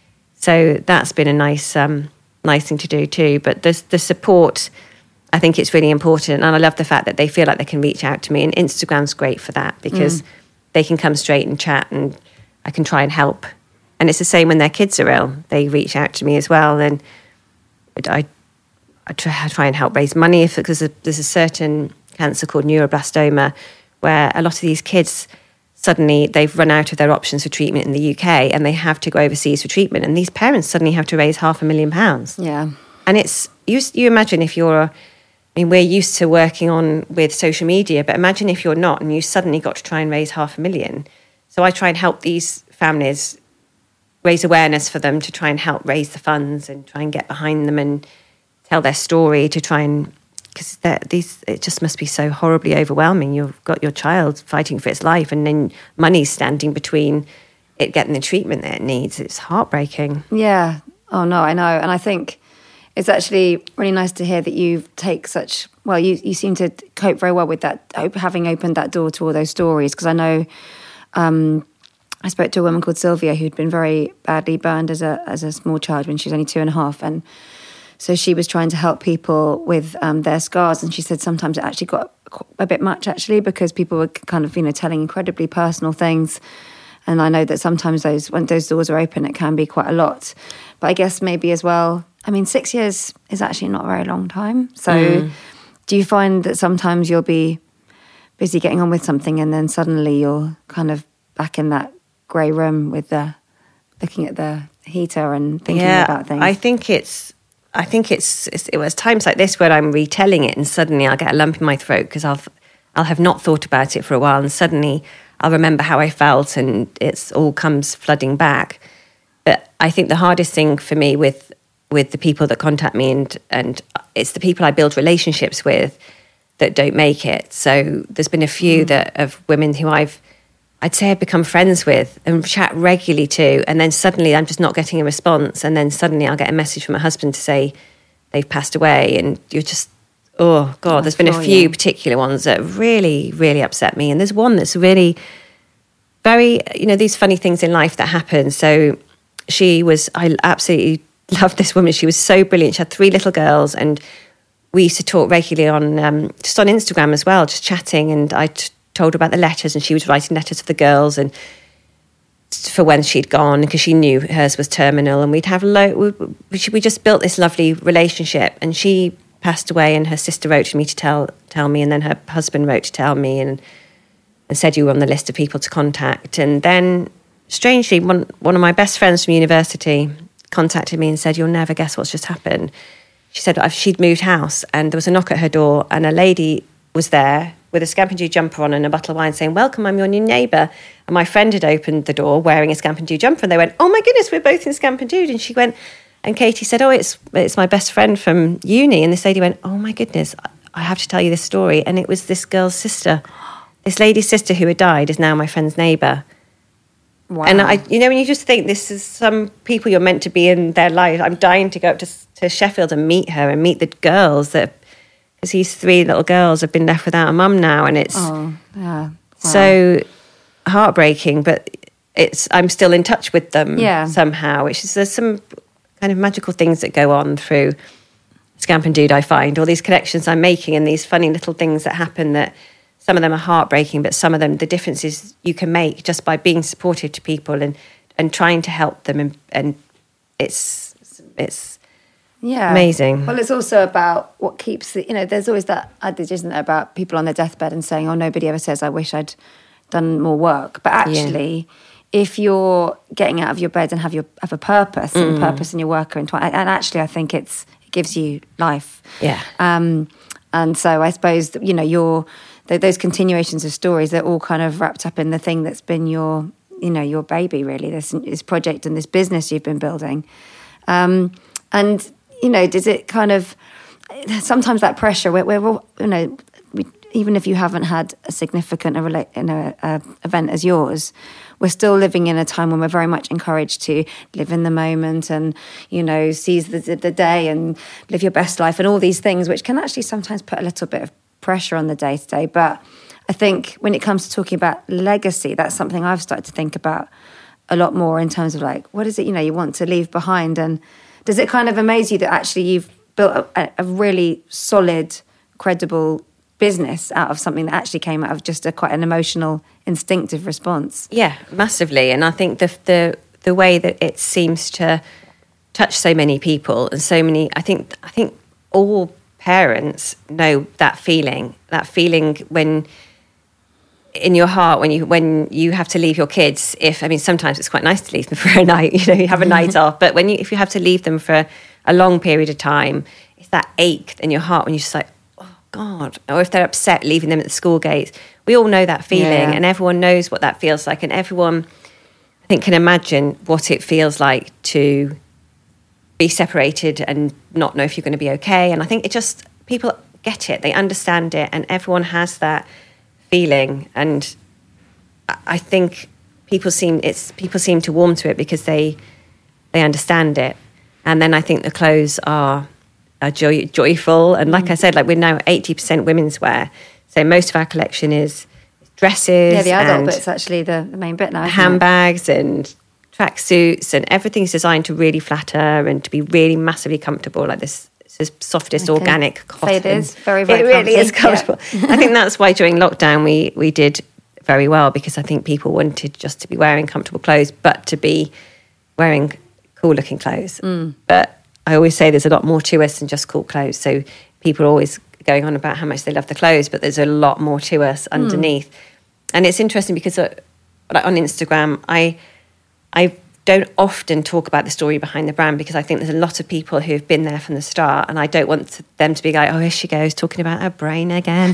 S6: So that's been a nice thing to do too. But the support, I think it's really important, and I love the fact that they feel like they can reach out to me, and Instagram's great for that, because they can come straight and chat, and I can try and help. And it's the same when their kids are ill, they reach out to me as well, and I try and help raise money, because there's a certain cancer called neuroblastoma, where a lot of these kids suddenly they've run out of their options for treatment in the UK, and they have to go overseas for treatment, and these parents suddenly have to raise £500,000.
S5: Yeah.
S6: And it's, you imagine if we're used to working with social media, but imagine if you're not, and you suddenly got to try and raise £500,000. So I try and help these families, raise awareness for them, to try and help raise the funds and try and get behind them and tell their story, to try and, because it just must be so horribly overwhelming. You've got your child fighting for its life and then money's standing between it getting the treatment that it needs. It's heartbreaking.
S5: Yeah. Oh, no, I know. And I think it's actually really nice to hear that you take such, well, you seem to cope very well with that, having opened that door to all those stories. Because I know I spoke to a woman called Sylvia who'd been very badly burned as a small child when she was only 2.5. And so she was trying to help people with their scars. And she said sometimes it actually got a bit much, actually, because people were kind of, telling incredibly personal things. And I know that sometimes when those doors are open, it can be quite a lot. But I guess maybe as well, 6 years is actually not a very long time. So do you find that sometimes you'll be busy getting on with something and then suddenly you're kind of back in that grey room with looking at the heater and thinking about things?
S6: I think it was times like this where I'm retelling it and suddenly I'll get a lump in my throat because I'll have not thought about it for a while and suddenly I'll remember how I felt and it's all comes flooding back. But I think the hardest thing for me with the people that contact me and it's the people I build relationships with that don't make it. So there's been a few of women who I'd say I've become friends with and chat regularly to, and then suddenly I'm just not getting a response, and then suddenly I'll get a message from my husband to say they've passed away, and you're just, oh God, there's been a few particular ones that really, really upset me, and there's one that's really very, these funny things in life that happen. So I absolutely loved this woman. She was so brilliant. She had 3 little girls, and we used to talk regularly on just on Instagram as well, just chatting, and I told her about the letters, and she was writing letters for the girls and for when she'd gone, because she knew hers was terminal, and we'd have we just built this lovely relationship. And she passed away, and her sister wrote to me to tell me, and then her husband wrote to tell me and said you were on the list of people to contact. And then strangely one of my best friends from university contacted me and said, you'll never guess what's just happened. She said she'd moved house and there was a knock at her door, and a lady was there with a Scamp and Dew jumper on and a bottle of wine saying, welcome, I'm your new neighbour. And my friend had opened the door wearing a Scamp and Dew jumper, and they went, oh my goodness, we're both in Scamp and Dew. And she went, and Katie said, oh, it's my best friend from uni. And this lady went, oh my goodness, I have to tell you this story. And it was this girl's sister. This lady's sister who had died is now my friend's neighbour. Wow. And when you just think this is some people you're meant to be in their life. I'm dying to go up to Sheffield and meet her and meet the girls because these 3 little girls have been left without a mum now, and it's so heartbreaking. But I'm still in touch with them somehow. There's some kind of magical things that go on through Scamp and Dew. I find all these connections I'm making and these funny little things that happen that. Some of them are heartbreaking, but some of them, the differences you can make just by being supportive to people and trying to help them, and it's amazing.
S5: Well, it's also about what keeps there's always that adage, isn't there, about people on their deathbed and saying, oh, nobody ever says, I wish I'd done more work. But actually, if you're getting out of your bed and have a purpose and purpose in your work, and actually I think it gives you life. Yeah. And so I suppose that, those continuations of stories, they're all kind of wrapped up in the thing that's been your baby, really, this project and this business you've been building. And, does it kind of, sometimes that pressure, we're all, even if you haven't had a significant event as yours, we're still living in a time when we're very much encouraged to live in the moment and, seize the day and live your best life and all these things, which can actually sometimes put a little bit of pressure on the day-to-day. But I think when it comes to talking about legacy, that's something I've started to think about a lot more in terms of what is it, you want to leave behind? And does it kind of amaze you that actually you've built a really solid, credible business out of something that actually came out of just quite an emotional, instinctive response?
S6: Yeah, massively. And I think the way that it seems to touch so many people and so many, I think all parents know that feeling when in your heart when you have to leave your kids. Sometimes it's quite nice to leave them for a night, you have a night off, but if you have to leave them for a long period of time, it's that ache in your heart when you're just like, oh God. Or if they're upset, leaving them at the school gates, we all know that feeling,
S5: Yeah.
S6: and everyone knows what that feels like, and everyone, I think, can imagine what it feels like to be separated and not know if you're going to be okay. And I think people get it, they understand it, and everyone has that feeling. And I think people seem to warm to it because they understand it. And then I think the clothes are joyful. And like I said, like we're now 80% women's wear. So most of our collection is dresses.
S5: Yeah, the adult
S6: and
S5: bit's actually the main bit now.
S6: handbags and tracksuits, and everything's designed to really flatter and to be really massively comfortable, like this softest organic cotton.
S5: It is very, very
S6: It really is
S5: comfy,
S6: comfortable. I think that's why during lockdown we did very well, because I think people wanted just to be wearing comfortable clothes, but to be wearing cool looking clothes. But I always say there's a lot more to us than just cool clothes. So people are always going on about how much they love the clothes, but there's a lot more to us underneath. And it's interesting because like on Instagram, I don't often talk about the story behind the brand, because I think there's a lot of people who have been there from the start, and I don't want them to be like, oh, here she goes talking about her brain again.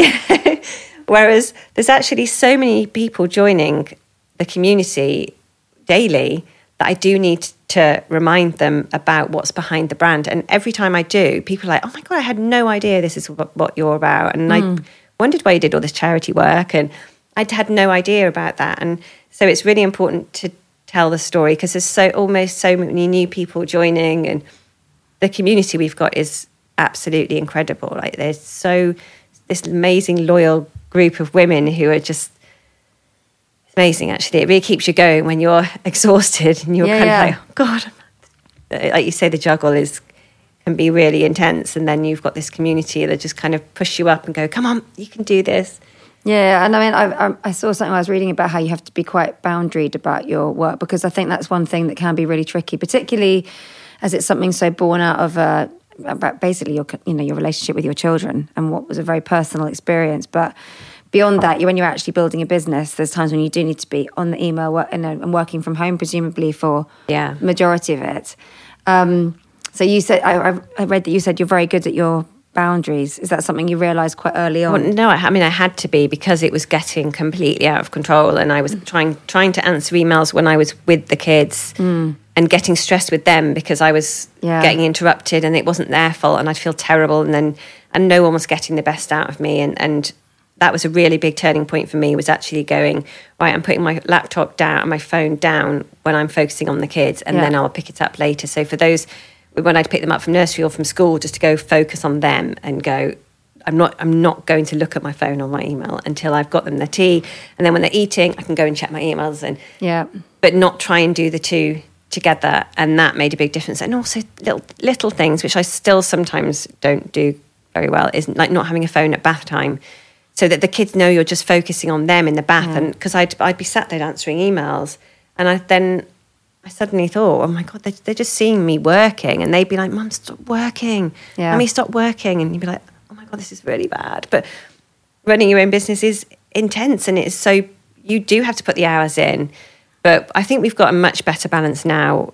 S6: Whereas there's actually so many people joining the community daily that I do need to remind them about what's behind the brand. And every time I do, people are like, oh my God, I had no idea this is what you're about. And I wondered why you did all this charity work. And I'd had no idea about that. And so it's really important to tell the story, because there's almost so many new people joining, and the community we've got is absolutely incredible. Like there's this amazing loyal group of women who are just amazing. Actually, it really keeps you going when you're exhausted and you're kind of like, oh God, like you say, the juggle can be really intense, and then you've got this community that just kind of push you up and go, come on, you can do this.
S5: Yeah, and I mean, I saw something I was reading about how you have to be quite boundaried about your work, because I think that's one thing that can be really tricky, particularly as it's something so born out of about basically your relationship with your children, and what was a very personal experience. But beyond that, when you're actually building a business, there's times when you do need to be on the email and working from home, presumably for the majority of it. So you said, I read that you said you're very good at your boundaries. Is that something you realised quite early on?
S6: Well, no, I mean, I had to be, because it was getting completely out of control, and I was trying to answer emails when I was with the kids and getting stressed with them because I was getting interrupted, and it wasn't their fault, and I'd feel terrible, and no one was getting the best out of me, and that was a really big turning point for me, was actually going, right, I'm putting my laptop down and my phone down when I'm focusing on the kids, and then I'll pick it up later. So for those, when I'd pick them up from nursery or from school, just to go focus on them and go, I'm not going to look at my phone or my email until I've got them their tea. And then when they're eating, I can go and check my emails, but not try and do the two together. And that made a big difference. And also little things, which I still sometimes don't do very well, is like not having a phone at bath time, so that the kids know you're just focusing on them in the bath. And because I'd be sat there answering emails, and I suddenly thought, oh my God, they're just seeing me working, and they'd be like, Mum, stop working. Mummy, stop working. And you'd be like, oh my God, this is really bad. But running your own business is intense, and it's so, you do have to put the hours in. But I think we've got a much better balance now.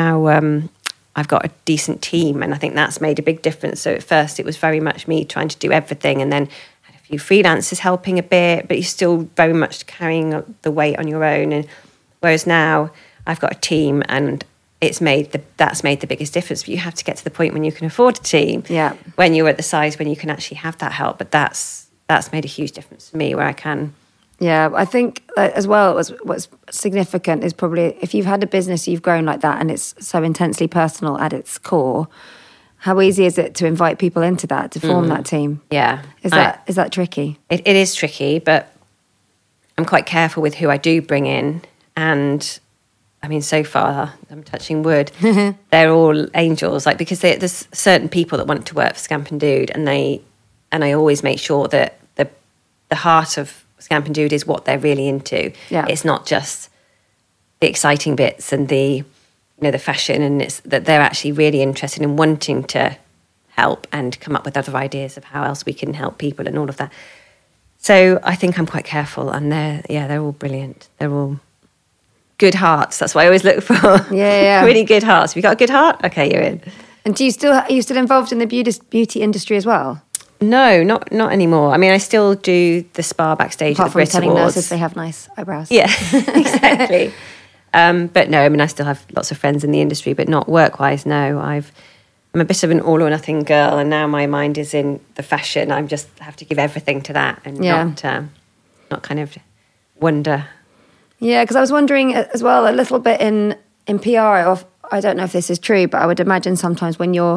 S6: I've got a decent team, and I think that's made a big difference. So at first it was very much me trying to do everything, and then had a few freelancers helping a bit, but you're still very much carrying the weight on your own. And whereas now I've got a team, and that's made the biggest difference. But you have to get to the point when you can afford a team. Yeah. When you're at the size when you can actually have that help. But that's made a huge difference for me, where I can.
S5: Yeah, I think as well, what's significant is probably if you've had a business, you've grown like that, and it's so intensely personal at its core. How easy is it to invite people into that, to form that team?
S6: Yeah.
S5: Is that tricky?
S6: It is tricky, but I'm quite careful with who I do bring in. And I mean, so far, I'm touching wood, they're all angels. Like, because there's certain people that want to work for Scamp and Dude, and I always make sure that the heart of Scamp and Dude is what they're really into. Yeah. It's not just the exciting bits and the fashion, and it's that they're actually really interested in wanting to help and come up with other ideas of how else we can help people and all of that. So I think I'm quite careful, and they're all brilliant. They're all good hearts. That's what I always look for. Yeah. Really good hearts. Have you got a good heart? Okay, you're in.
S5: And are you still involved in the beauty industry as well?
S6: No, not anymore. I mean, I still do the spa backstage
S5: Apart
S6: at the
S5: from
S6: Brit
S5: telling
S6: Awards.
S5: nurses they have nice eyebrows.
S6: Yeah, exactly. But no, I mean, I still have lots of friends in the industry, but not work-wise, no. I'm a bit of an all-or-nothing girl, and now my mind is in the fashion. I just have to give everything to that and not kind of wonder. Yeah,
S5: because I was wondering as well, a little bit in PR, I don't know if this is true, but I would imagine sometimes when you're,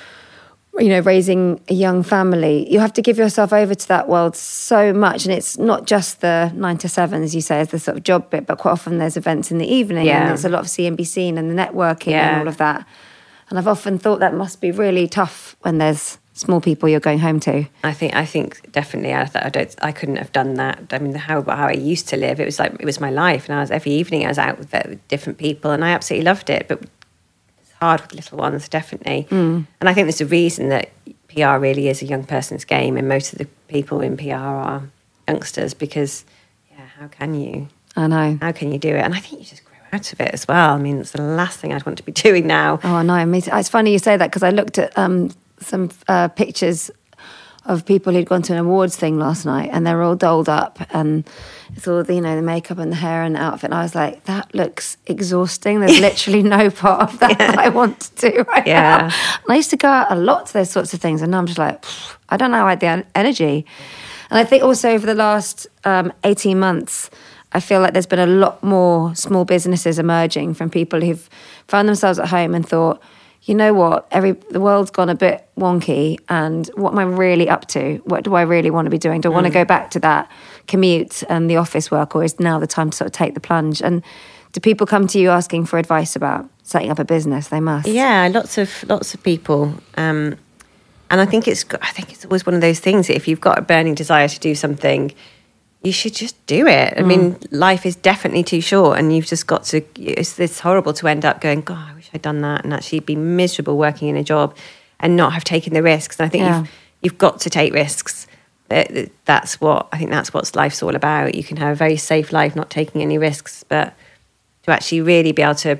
S5: raising a young family, you have to give yourself over to that world so much. And it's not just the 9 to 7, as you say, as the sort of job bit, but quite often there's events in the evening and there's a lot of CNBC and the networking and all of that. And I've often thought that must be really tough when there's small people you're going home to.
S6: I think definitely. I couldn't have done that. I mean, how I used to live, it was my life, and every evening I was out with different people, and I absolutely loved it. But it's hard with little ones, definitely. And I think there's a reason that PR really is a young person's game, and most of the people in PR are youngsters because, how can you?
S5: I know.
S6: How can you do it? And I think you just grow out of it as well. I mean, it's the last thing I'd want to be doing now.
S5: Oh, no. It's funny you say that because I looked at some pictures of people who'd gone to an awards thing last night, and they're all dolled up, and it's all the makeup and the hair and the outfit. And I was like, that looks exhausting. There's literally no part of that I want to do right now. And I used to go out a lot to those sorts of things, and now I'm just like, I don't know, I had the energy. And I think also over the last 18 months, I feel like there's been a lot more small businesses emerging from people who've found themselves at home and thought, you know what, the world's gone a bit wonky, and what am I really up to? What do I really want to be doing? Do I want to go back to that commute and the office work, or is now the time to sort of take the plunge? And do people come to you asking for advice about setting up a business? They must.
S6: Yeah, lots of people. And I think it's always one of those things that if you've got a burning desire to do something, you should just do it. I mean, life is definitely too short, and you've just got to, it's horrible to end up going, God, I wish I'd done that, and actually be miserable working in a job and not have taken the risks. And I think you've got to take risks. That's what life's all about. You can have a very safe life, not taking any risks, but to actually really be able to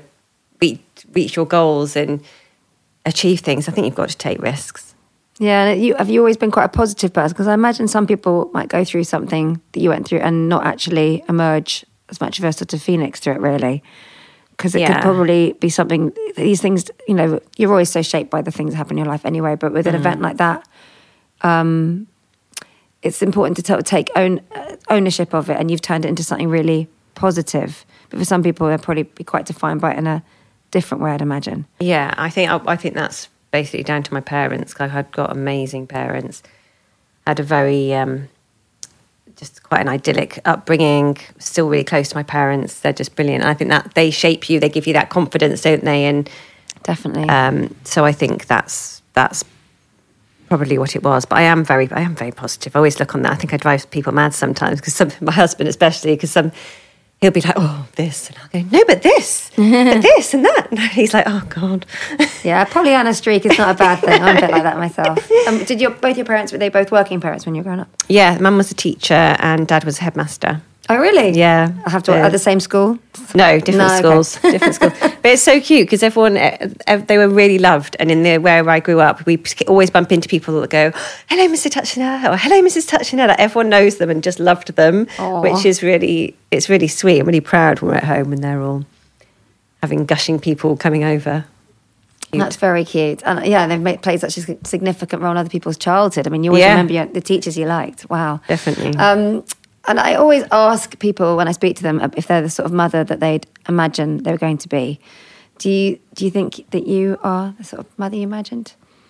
S6: reach your goals and achieve things, I think you've got to take risks.
S5: Yeah, and have you always been quite a positive person? Because I imagine some people might go through something that you went through and not actually emerge as much of a sort of phoenix through it, really. Because it could probably be something, these things, you're always so shaped by the things that happen in your life anyway, but with an event like that, it's important to take ownership of it, and you've turned it into something really positive. But for some people, they'll probably be quite defined by it in a different way, I'd imagine.
S6: Yeah, I think that's basically down to my parents. I've got amazing parents. I had a very, just quite an idyllic upbringing, still really close to my parents. They're just brilliant. I think that they shape you, they give you that confidence, don't they? And
S5: definitely.
S6: So I think that's probably what it was. But I am very positive. I always look on that. I think I drive people mad sometimes, because my husband especially, because he'll be like, oh, this. And I'll go, no, but this. But this and that. And he's like, oh, God.
S5: Yeah, Pollyanna streak is not a bad thing. I'm a bit like that myself. Did both your parents, were they both working parents when you were growing up?
S6: Yeah, Mum was a teacher and Dad was a headmaster.
S5: Oh, really?
S6: Yeah.
S5: I have to at the same school?
S6: No, different schools. Okay. Different schools. But it's so cute because everyone, they were really loved. And where I grew up, we always bump into people that go, hello, Mr. Touchiner, or hello, Mrs. Touchiner. Like, everyone knows them and just loved them, which is it's really sweet. I'm really proud when we're at home and they're all having gushing people coming over. Cute.
S5: That's very cute. And yeah, they've played such a significant role in other people's childhood. I mean, you always remember the teachers you liked. Wow.
S6: Definitely.
S5: And I always ask people when I speak to them if they're the sort of mother that they'd imagine they were going to be. Do you think that you are the sort of mother you imagined?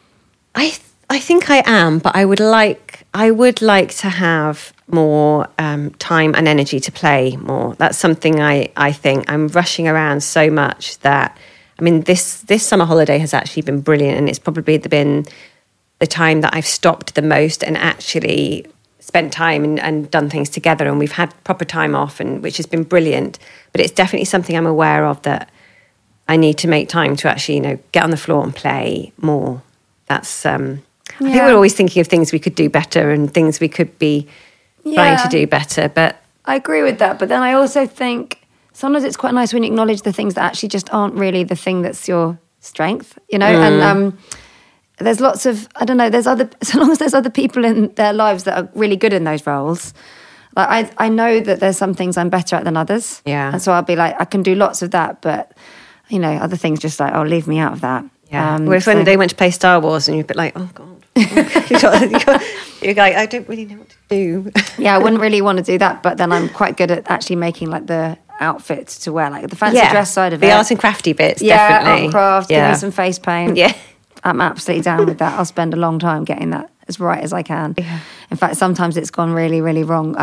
S6: I think I am, but I would like to have more time and energy to play more. That's something I think. I'm rushing around so much that, I mean, this summer holiday has actually been brilliant, and it's probably been the time that I've stopped the most and actually spent time and done things together, and we've had proper time off, and which has been brilliant. But it's definitely something I'm aware of, that I need to make time to actually, get on the floor and play more. That's I think we're always thinking of things we could do better and things we could be trying to do better. But
S5: I agree with that. But then I also think sometimes it's quite nice when you acknowledge the things that actually just aren't really the thing that's your strength, And there's lots of, I don't know, so long as there's other people in their lives that are really good in those roles. Like I know that there's some things I'm better at than others.
S6: Yeah.
S5: And so I'll be like, I can do lots of that, but, you know, other things just like, oh, leave me out of that.
S6: Yeah. Whereas when they went to play Star Wars and you're a bit like, oh God. You're like, I don't really know what to do.
S5: Yeah, I wouldn't really want to do that, but then I'm quite good at actually making like the outfit to wear, like the fancy dress side of it.
S6: The art and crafty bits,
S5: definitely.
S6: definitely.
S5: Art craft, give me some face paint.
S6: Yeah.
S5: I'm absolutely down with that. I'll spend a long time getting that as right as I can. Yeah. In fact, sometimes it's gone really, really wrong.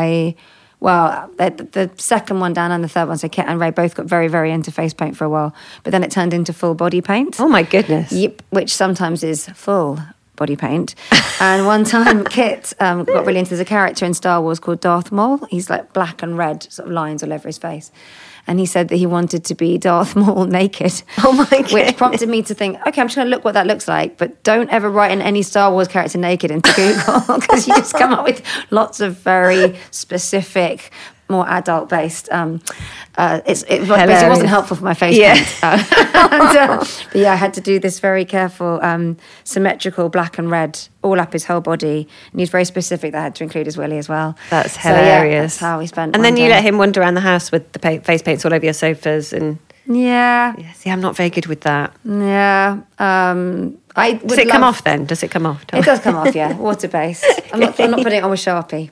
S5: The second one, Dan, and the third one, so Kit and Ray both got very, very into face paint for a while, but then it turned into full body paint.
S6: Oh my goodness.
S5: Yep, which sometimes is full body paint. And one time Kit got really into the character in Star Wars called Darth Maul. He's like black and red sort of lines all over his face. And he said that he wanted to be Darth Maul naked.
S6: Oh my goodness.
S5: Which prompted me to think, okay, I'm just going to look what that looks like, but don't ever write in any Star Wars character naked into Google, because you just come up with lots of very specific, more adult-based. It wasn't helpful for my face paint. But yeah, I had to do this very careful, symmetrical black and red all up his whole body. And he's very specific that I had to include his willy as well.
S6: That's hilarious.
S5: So, yeah, that's how we spent.
S6: And then you let him wander around the house with the face paints all over your sofas and.
S5: Yeah.
S6: See, I'm not very good with that.
S5: Yeah.
S6: Does it come off then? Does it come off?
S5: It does come off, yeah. Water-based. I'm not putting it on with Sharpie.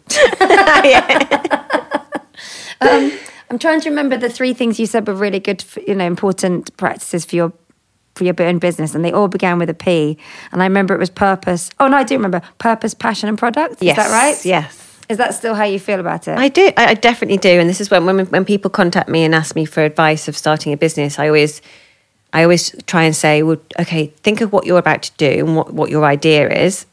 S5: I'm trying to remember the 3 things you said were really good, for, important practices for your own business, and they all began with a P. And I remember it was purpose. Oh no, I do remember purpose, passion, and product.
S6: Yes.
S5: Is that right?
S6: Yes.
S5: Is that still how you feel about it?
S6: I do. I definitely do. And this is when people contact me and ask me for advice of starting a business, I always try and say, well, okay, think of what you're about to do and what your idea is.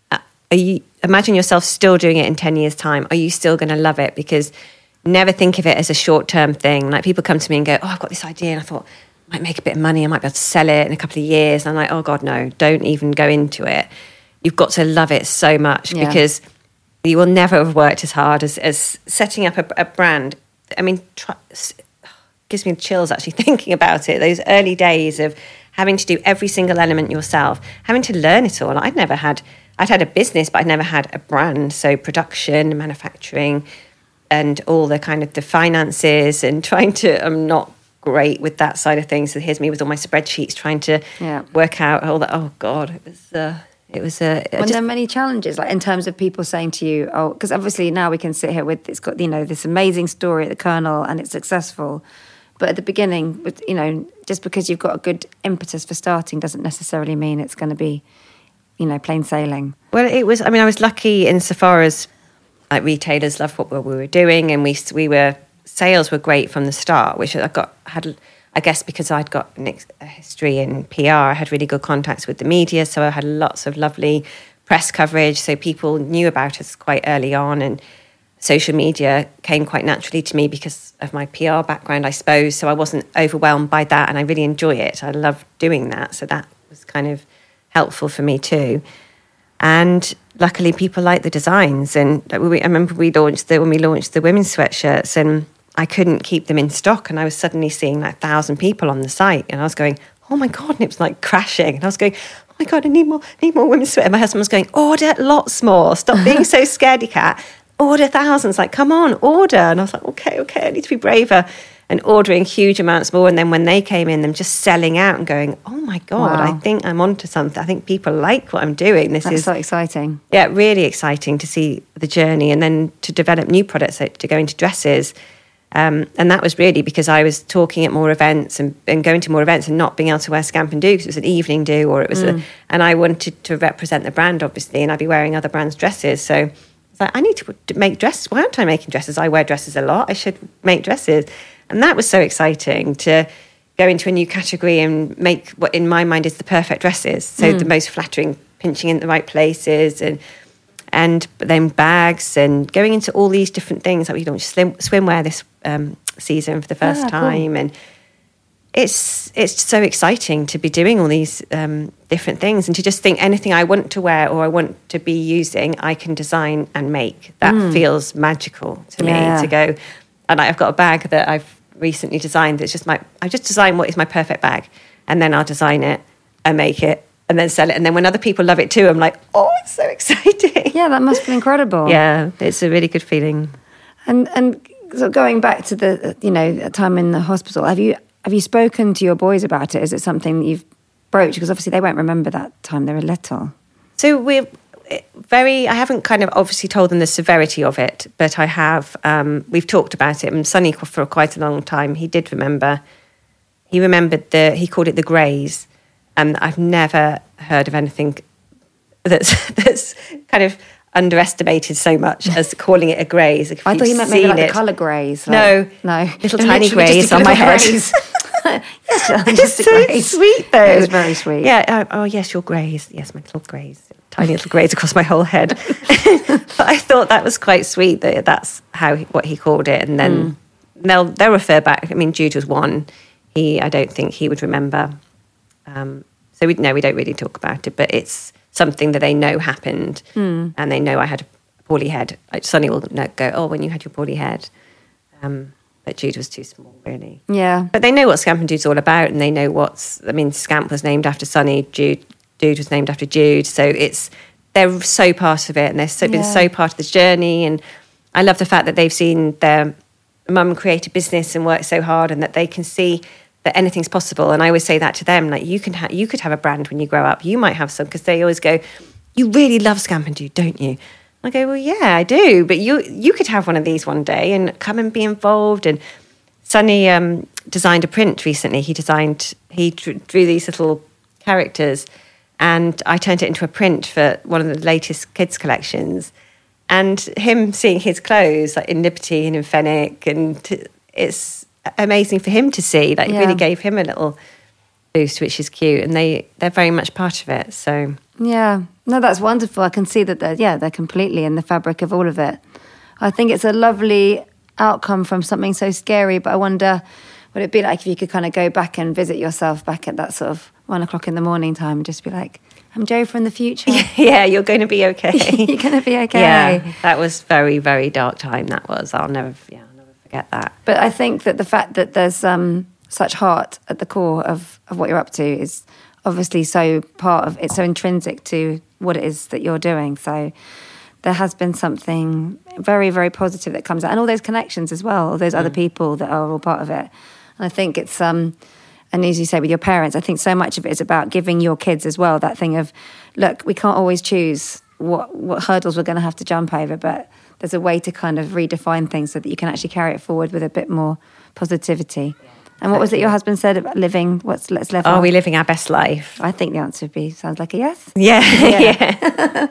S6: Imagine yourself still doing it in 10 years' time. Are you still going to love it? Because never think of it as a short-term thing. Like people come to me and go, oh, I've got this idea and I thought I might make a bit of money. I might be able to sell it in a couple of years. And I'm like, oh God, no, don't even go into it. You've got to love it so much because you will never have worked as hard as setting up a brand. I mean, gives me chills actually thinking about it. Those early days of having to do every single element yourself, having to learn it all. I'd had a business, but I'd never had a brand. So production, manufacturing, and all the kind of the finances and I'm not great with that side of things. So here's me with all my spreadsheets trying to work out all that. Oh God, it was there are
S5: many challenges, like in terms of people saying to you, oh, because obviously now we can sit here with, it's got, this amazing story at the kernel and it's successful. But at the beginning, just because you've got a good impetus for starting doesn't necessarily mean it's going to be, plain sailing. Well,
S6: I was lucky insofar as like retailers loved what we were doing, and sales were great from the start, which I guess because I'd got a history in PR, I had really good contacts with the media, so I had lots of lovely press coverage, so people knew about us quite early on, and social media came quite naturally to me because of my PR background, I suppose, so I wasn't overwhelmed by that, and I really enjoy it. I love doing that, so that was kind of helpful for me too. And luckily people liked the designs, and I remember when we launched the women's sweatshirts, and I couldn't keep them in stock, and I was suddenly seeing like 1,000 people on the site, and I was going, oh my God, and it was like crashing, and I was going, oh my God, I need more women's sweaters. And my husband was going, order lots more, stop being so scaredy cat, order thousands, like come on, order. And I was like, okay, I need to be braver, and ordering huge amounts more. And then when they came in, them just selling out and going, oh my God, wow. I think I'm onto something. I think people like what I'm doing.
S5: That's so exciting.
S6: Yeah, really exciting to see the journey, and then to develop new products, to go into dresses. And that was really because I was talking at more events and going to more events and not being able to wear scamp and do because it was an evening do, or it was and I wanted to represent the brand, obviously, and I'd be wearing other brands' dresses. So it's like, I need to make dresses. Why aren't I making dresses? I wear dresses a lot. I should make dresses. And that was so exciting to go into a new category and make what in my mind is the perfect dresses. So the most flattering, pinching in the right places, and then bags, and going into all these different things. Like we launched swimwear this season for the first time. Cool. And it's so exciting to be doing all these different things, and to just think anything I want to wear or I want to be using, I can design and make. That feels magical to me to go. And I've got a bag that I've recently designed that's just I just design what is my perfect bag, and then I'll design it and make it and then sell it. And then when other people love it too, I'm like, oh, it's so exciting.
S5: Yeah, that must be incredible.
S6: Yeah, it's a really good feeling.
S5: And so going back to the time in the hospital, have you spoken to your boys about it? Is it something that you've broached? Because obviously they won't remember that time they were little.
S6: So I haven't kind of obviously told them the severity of it, but I have, we've talked about it. And Sonny, for quite a long time, he did remember. He remembered he called it the graze. And I've never heard of anything that's kind of underestimated so much as calling it a graze.
S5: I thought you meant maybe like the colour graze.
S6: No, little tiny graze on my head.
S5: Yes,
S6: It's so sweet though.
S5: It was very sweet.
S6: Yeah. Oh yes, your graze. Yes, my little graze. Tiny little graze across my whole head. But I thought that was quite sweet. That's what he called it. And then they'll refer back. I mean, Jude was 1. I don't think he would remember. So we don't really talk about it. But it's something that they know happened, and they know I had a poorly head. Sonny will go, oh, when you had your poorly head. But Jude was too small, really.
S5: Yeah.
S6: But they know what Scamp and Jude's all about, and they know Scamp was named after Sonny, Jude was named after Jude. So they're so part of it, and they've been so part of the journey. And I love the fact that they've seen their mum create a business and work so hard, and that they can see that anything's possible. And I always say that to them, like, you could have a brand when you grow up. You might have some, because they always go, you really love Scamp and Jude, don't you? I go, well, yeah, I do. But you could have one of these one day and come and be involved. And Sonny designed a print recently. He drew these little characters, and I turned it into a print for one of the latest kids collections. And him seeing his clothes, like in Liberty and in Fenwick, and it's amazing for him to see. Like, it really gave him a little boost, which is cute. And they're very much part of it. So
S5: yeah, no, that's wonderful. I can see that they're completely in the fabric of all of it. I think it's a lovely outcome from something so scary. But I wonder, would it be like if you could kind of go back and visit yourself back at that sort of 1:00 in the morning time and just be like, I'm Jo from the future.
S6: Yeah, you're going to be okay.
S5: You're going to be okay.
S6: Yeah, that was very, very dark time. That was. I'll never forget that.
S5: But I think that the fact that there's such heart at the core of what you're up to is obviously so part of it's so intrinsic to what it is that you're doing. So there has been something very, very positive that comes out, and all those connections as well, all those other people that are all part of it. And I think it's and as you say with your parents, I think so much of it is about giving your kids as well that thing of, look, we can't always choose what hurdles we're going to have to jump over, but there's a way to kind of redefine things so that you can actually carry it forward with a bit more positivity. And what was it your husband said about living? Let's live.
S6: Are we living our best life?
S5: I think the answer would be, sounds like a yes.
S6: Yeah.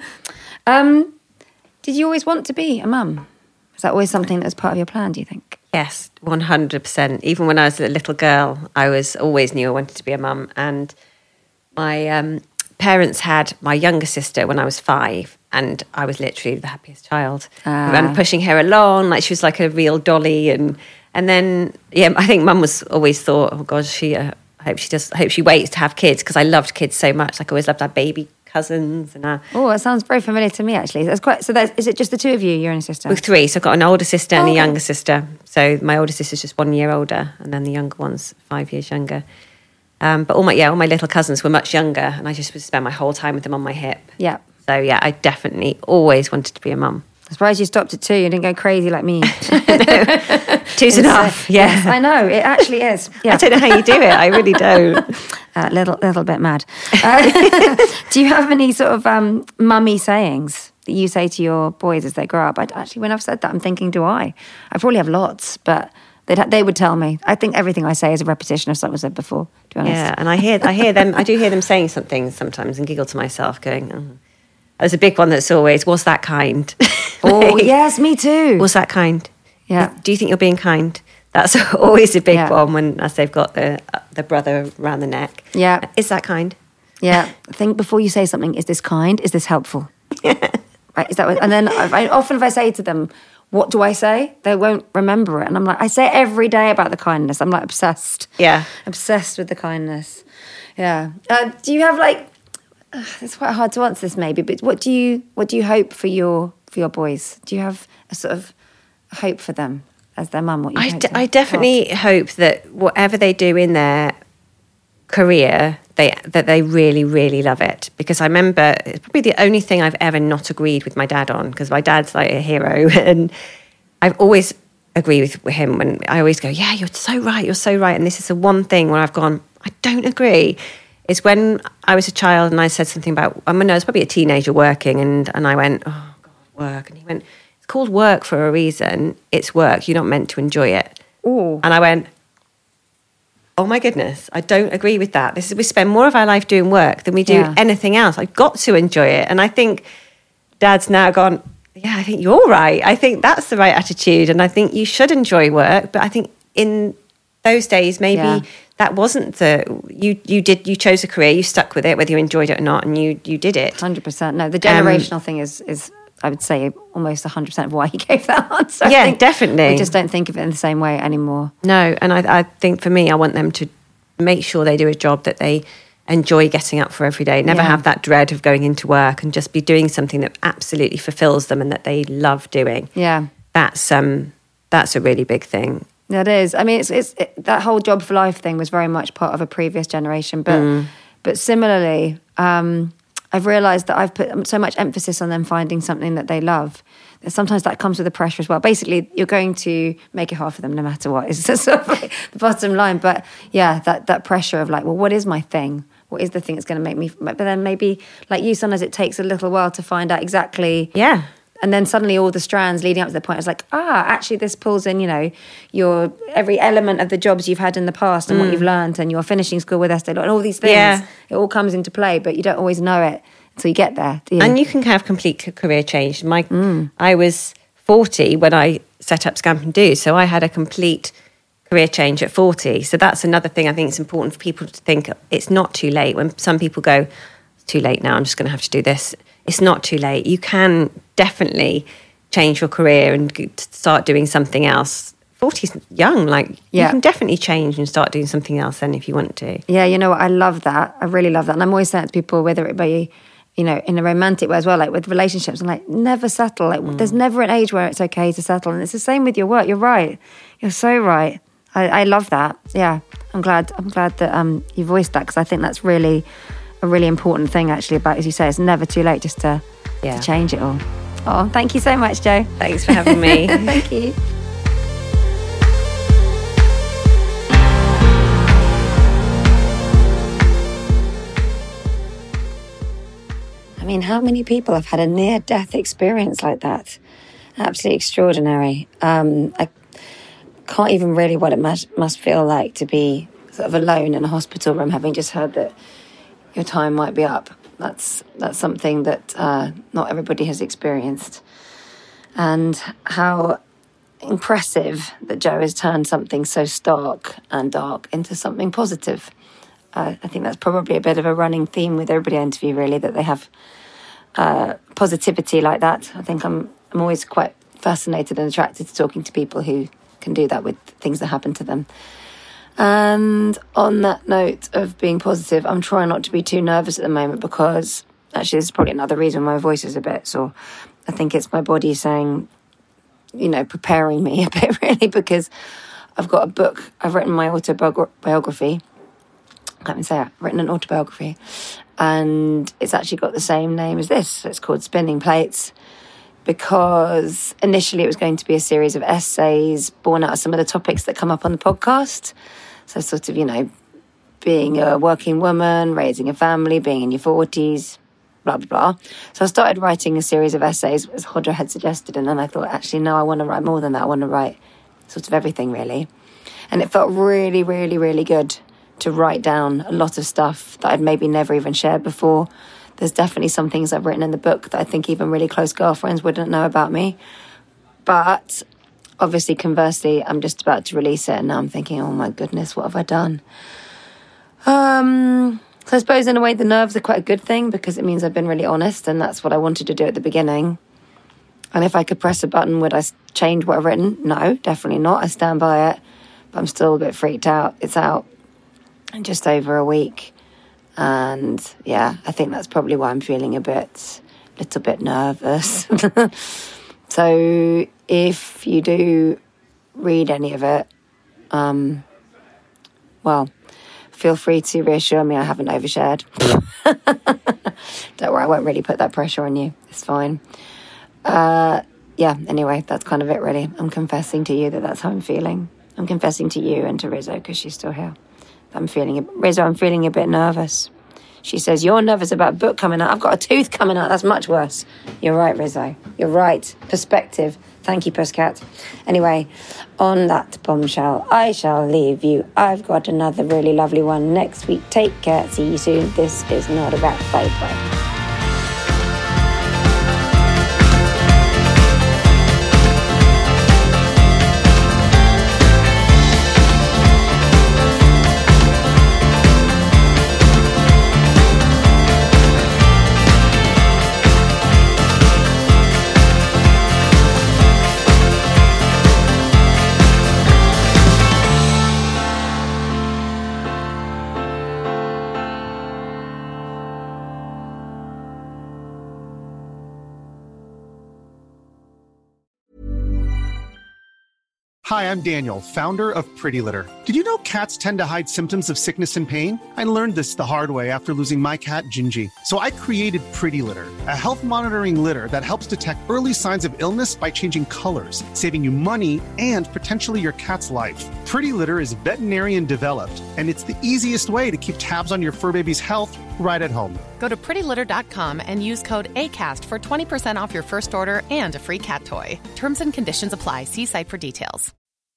S5: Did you always want to be a mum? Was that always something that was part of your plan, do you think?
S6: Yes, 100%. Even when I was a little girl, I always knew I wanted to be a mum. And my parents had my younger sister when I was 5, and I was literally the happiest child. And pushing her along, like she was like a real dolly. And then, I think Mum was always thought, oh God, I hope she waits to have kids, because I loved kids so much. Like, I always loved our baby cousins. And
S5: oh, that sounds very familiar to me, actually. Is it just the two of you, your own sister?
S6: With 3. So I've got an older sister and a younger sister. So my older sister's just 1 year older, and then the younger one's 5 years younger. But all my little cousins were much younger, and I just would spend my whole time with them on my hip.
S5: Yeah.
S6: So yeah, I definitely always wanted to be a mum.
S5: I'm surprised you stopped at 2. You didn't go crazy like me.
S6: 2's enough.
S5: Yes, I know. It actually is. Yeah.
S6: I don't know how you do it. I really don't.
S5: Little bit mad. Do you have any sort of mummy sayings that you say to your boys as they grow up? When I've said that, I'm thinking, do I? I probably have lots, but they would tell me. I think everything I say is a repetition of something I said before, to be honest.
S6: Yeah, and I hear them. I do hear them saying something sometimes and giggle to myself, going, oh. There's a big one that's always, was that kind?
S5: Oh, yes, me too.
S6: Was that kind?
S5: Yeah.
S6: Do you think you're being kind? That's always a big one as they've got the brother around the neck.
S5: Yeah.
S6: Is that kind?
S5: Yeah. Think before you say something, is this kind? Is this helpful? Right, is that what, and then often if I say to them, what do I say? They won't remember it. And I'm like, I say it every day about the kindness. I'm like obsessed.
S6: Yeah.
S5: Obsessed with the kindness. Yeah. Do you have it's quite hard to answer this maybe, but what do you hope for your boys? Do you have a sort of hope for them as their mum?
S6: I definitely hope that whatever they do in there, career, that they really, really love it. Because I remember it's probably the only thing I've ever not agreed with my dad on, because my dad's like a hero, and I've always agreed with him when I always go, yeah, you're so right. And this is the one thing where I've gone, I don't agree. Is when I was a child and I said something about, I was probably a teenager working, and I went, oh God, work. And he went, it's called work for a reason. It's work. You're not meant to enjoy it.
S5: Ooh.
S6: And I went, oh my goodness, I don't agree with that. We spend more of our life doing work than we do anything else. I've got to enjoy it. And I think Dad's now gone, yeah, I think you're right. I think that's the right attitude. And I think you should enjoy work. But I think in those days, maybe that wasn't you chose a career, you stuck with it, whether you enjoyed it or not, and you did it.
S5: 100%. No, the generational thing is I would say almost 100% of why he gave that answer.
S6: Yeah, definitely.
S5: We just don't think of it in the same way anymore.
S6: No, and I think for me, I want them to make sure they do a job that they enjoy getting up for every day. Never have that dread of going into work, and just be doing something that absolutely fulfills them and that they love doing.
S5: Yeah.
S6: That's a really big thing.
S5: That is. I mean, it's that whole job for life thing was very much part of a previous generation. But similarly, I've realised that I've put so much emphasis on them finding something that they love. And sometimes that comes with the pressure as well. Basically, you're going to make it hard for them no matter what. It's sort of like the bottom line. But yeah, that pressure of like, well, what is my thing? What is the thing that's going to make me... But then maybe, like you, sometimes it takes a little while to find out exactly...
S6: Yeah.
S5: And then suddenly all the strands leading up to the point, it's like, actually this pulls in, your every element of the jobs you've had in the past and what you've learned, and you're finishing school with Estee Lauder and all these things. Yeah. It all comes into play, but you don't always know it until you get there, do you?
S6: And you can have complete career change. I was 40 when I set up Scamp and Do, so I had a complete career change at 40. So that's another thing I think it's important for people to think it's not too late. When some people go, it's too late now, I'm just going to have to do this. It's not too late. You can definitely change your career and start doing something else. 40's young, you can definitely change and start doing something else then if you want to.
S5: Yeah, you know what, I love that. I really love that. And I'm always saying to people, whether it be, in a romantic way as well, like with relationships, I'm like, never settle. There's never an age where it's okay to settle. And it's the same with your work. You're right. You're so right. I love that. Yeah, I'm glad that you voiced that, because I think that's really a really important thing actually about, as you say, it's never too late just to change it all. Oh, thank you so much, Jo.
S6: Thanks for having me.
S5: Thank you. I mean, how many people have had a near-death experience like that? Absolutely extraordinary. I can't even really what it must feel like to be sort of alone in a hospital room, having just heard that your time might be up. That's something that not everybody has experienced. And how impressive that Jo has turned something so stark and dark into something positive. I think that's probably a bit of a running theme with everybody I interview, really, that they have positivity like that. I think I'm always quite fascinated and attracted to talking to people who can do that with things that happen to them. And on that note of being positive, I'm trying not to be too nervous at the moment, because actually this is probably another reason my voice is a bit sore. I think it's my body saying, preparing me a bit, really, because I've got a book. I've written my autobiography. I can't even say it. I've written an autobiography, and it's actually got the same name as this. So it's called Spinning Plates, because initially it was going to be a series of essays born out of some of the topics that come up on the podcast. So sort of, being a working woman, raising a family, being in your 40s, blah, blah, blah. So I started writing a series of essays, as Hodra had suggested, and then I thought, actually, no, I want to write more than that. I want to write sort of everything, really. And it felt really, really, really good to write down a lot of stuff that I'd maybe never even shared before. There's definitely some things I've written in the book that I think even really close girlfriends wouldn't know about me. But obviously, conversely, I'm just about to release it, and now I'm thinking, oh my goodness, what have I done? So I suppose in a way the nerves are quite a good thing, because it means I've been really honest, and that's what I wanted to do at the beginning. And if I could press a button, would I change what I've written? No, definitely not. I stand by it, but I'm still a bit freaked out. It's out in just over a week. And yeah, I think that's probably why I'm feeling a little bit nervous. So if you do read any of it, feel free to reassure me I haven't overshared. Don't worry, I won't really put that pressure on you. It's fine. Anyway, that's kind of it, really. I'm confessing to you that that's how I'm feeling. I'm confessing to you and to Rizzo, because she's still here. I'm feeling a bit nervous. She says, you're nervous about a book coming out. I've got a tooth coming out. That's much worse. You're right, Rizzo. You're right. Perspective. Thank you, Pusscat. Anyway, on that bombshell, I shall leave you. I've got another really lovely one next week. Take care. See you soon. This is Not a Wrap. Bye-bye.
S12: Hi, I'm Daniel, founder of Pretty Litter. Did you know cats tend to hide symptoms of sickness and pain? I learned this the hard way after losing my cat, Gingy. So I created Pretty Litter, a health monitoring litter that helps detect early signs of illness by changing colors, saving you money and potentially your cat's life. Pretty Litter is veterinarian developed, and it's the easiest way to keep tabs on your fur baby's health right at home.
S13: Go to prettylitter.com and use code ACAST for 20% off your first order and a free cat toy. Terms and conditions apply. See site for details.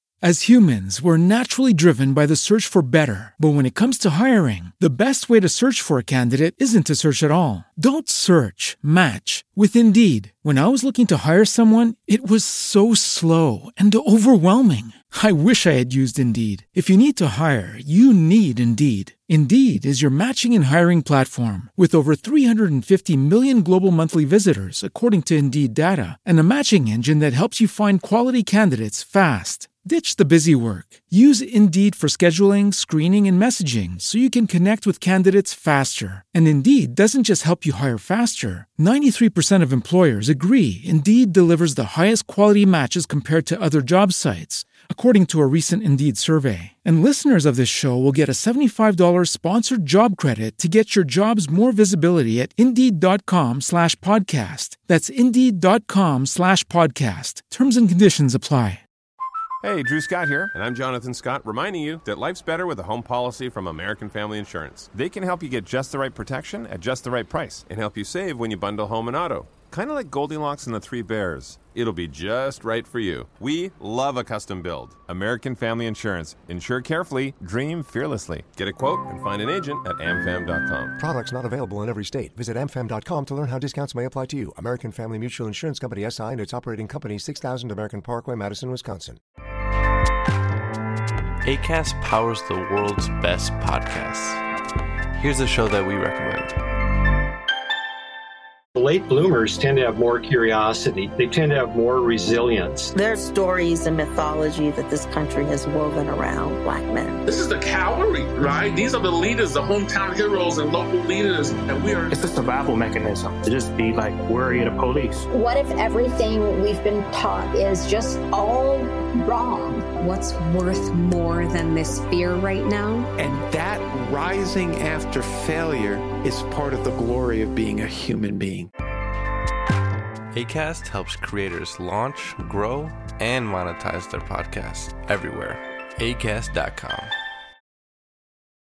S9: As humans, we're naturally driven by the search for better. But when it comes to hiring, the best way to search for a candidate isn't to search at all. Don't search, match with Indeed. When I was looking to hire someone, it was so slow and overwhelming. I wish I had used Indeed. If you need to hire, you need Indeed. Indeed is your matching and hiring platform with over 350 million global monthly visitors, according to Indeed data, and a matching engine that helps you find quality candidates fast. Ditch the busy work. Use Indeed for scheduling, screening, and messaging so you can connect with candidates faster. And Indeed doesn't just help you hire faster. 93% of employers agree Indeed delivers the highest quality matches compared to other job sites, according to a recent Indeed survey. And listeners of this show will get a $75 sponsored job credit to get your jobs more visibility at Indeed.com/podcast. That's Indeed.com/podcast. Terms and conditions apply.
S14: Hey, Drew Scott here, and I'm Jonathan Scott, reminding you that life's better with a home policy from American Family Insurance. They can help you get just the right protection at just the right price and help you save when you bundle home and auto. Kind of like Goldilocks and the Three Bears. It'll be just right for you. We love a custom build. American Family Insurance. Insure carefully, dream fearlessly. Get a quote and find an agent at amfam.com.
S15: Products not available in every state. Visit amfam.com to learn how discounts may apply to you. American Family Mutual Insurance Company, SI, and its operating company, 6000 American Parkway, Madison, Wisconsin.
S16: Acast powers the world's best podcasts. Here's a show that we recommend.
S17: Late bloomers tend to have more curiosity. They tend to have more resilience.
S18: There's stories and mythology that this country has woven around Black men.
S19: This is the cavalry, right? These are the leaders, the hometown heroes and local leaders. And we are...
S20: It's a survival mechanism to just be like worried of police.
S21: What if everything we've been taught is just all wrong?
S22: What's worth more than this fear right now?
S23: And that rising after failure is part of the glory of being a human being.
S16: Acast helps creators launch, grow, and monetize their podcasts everywhere. Acast.com.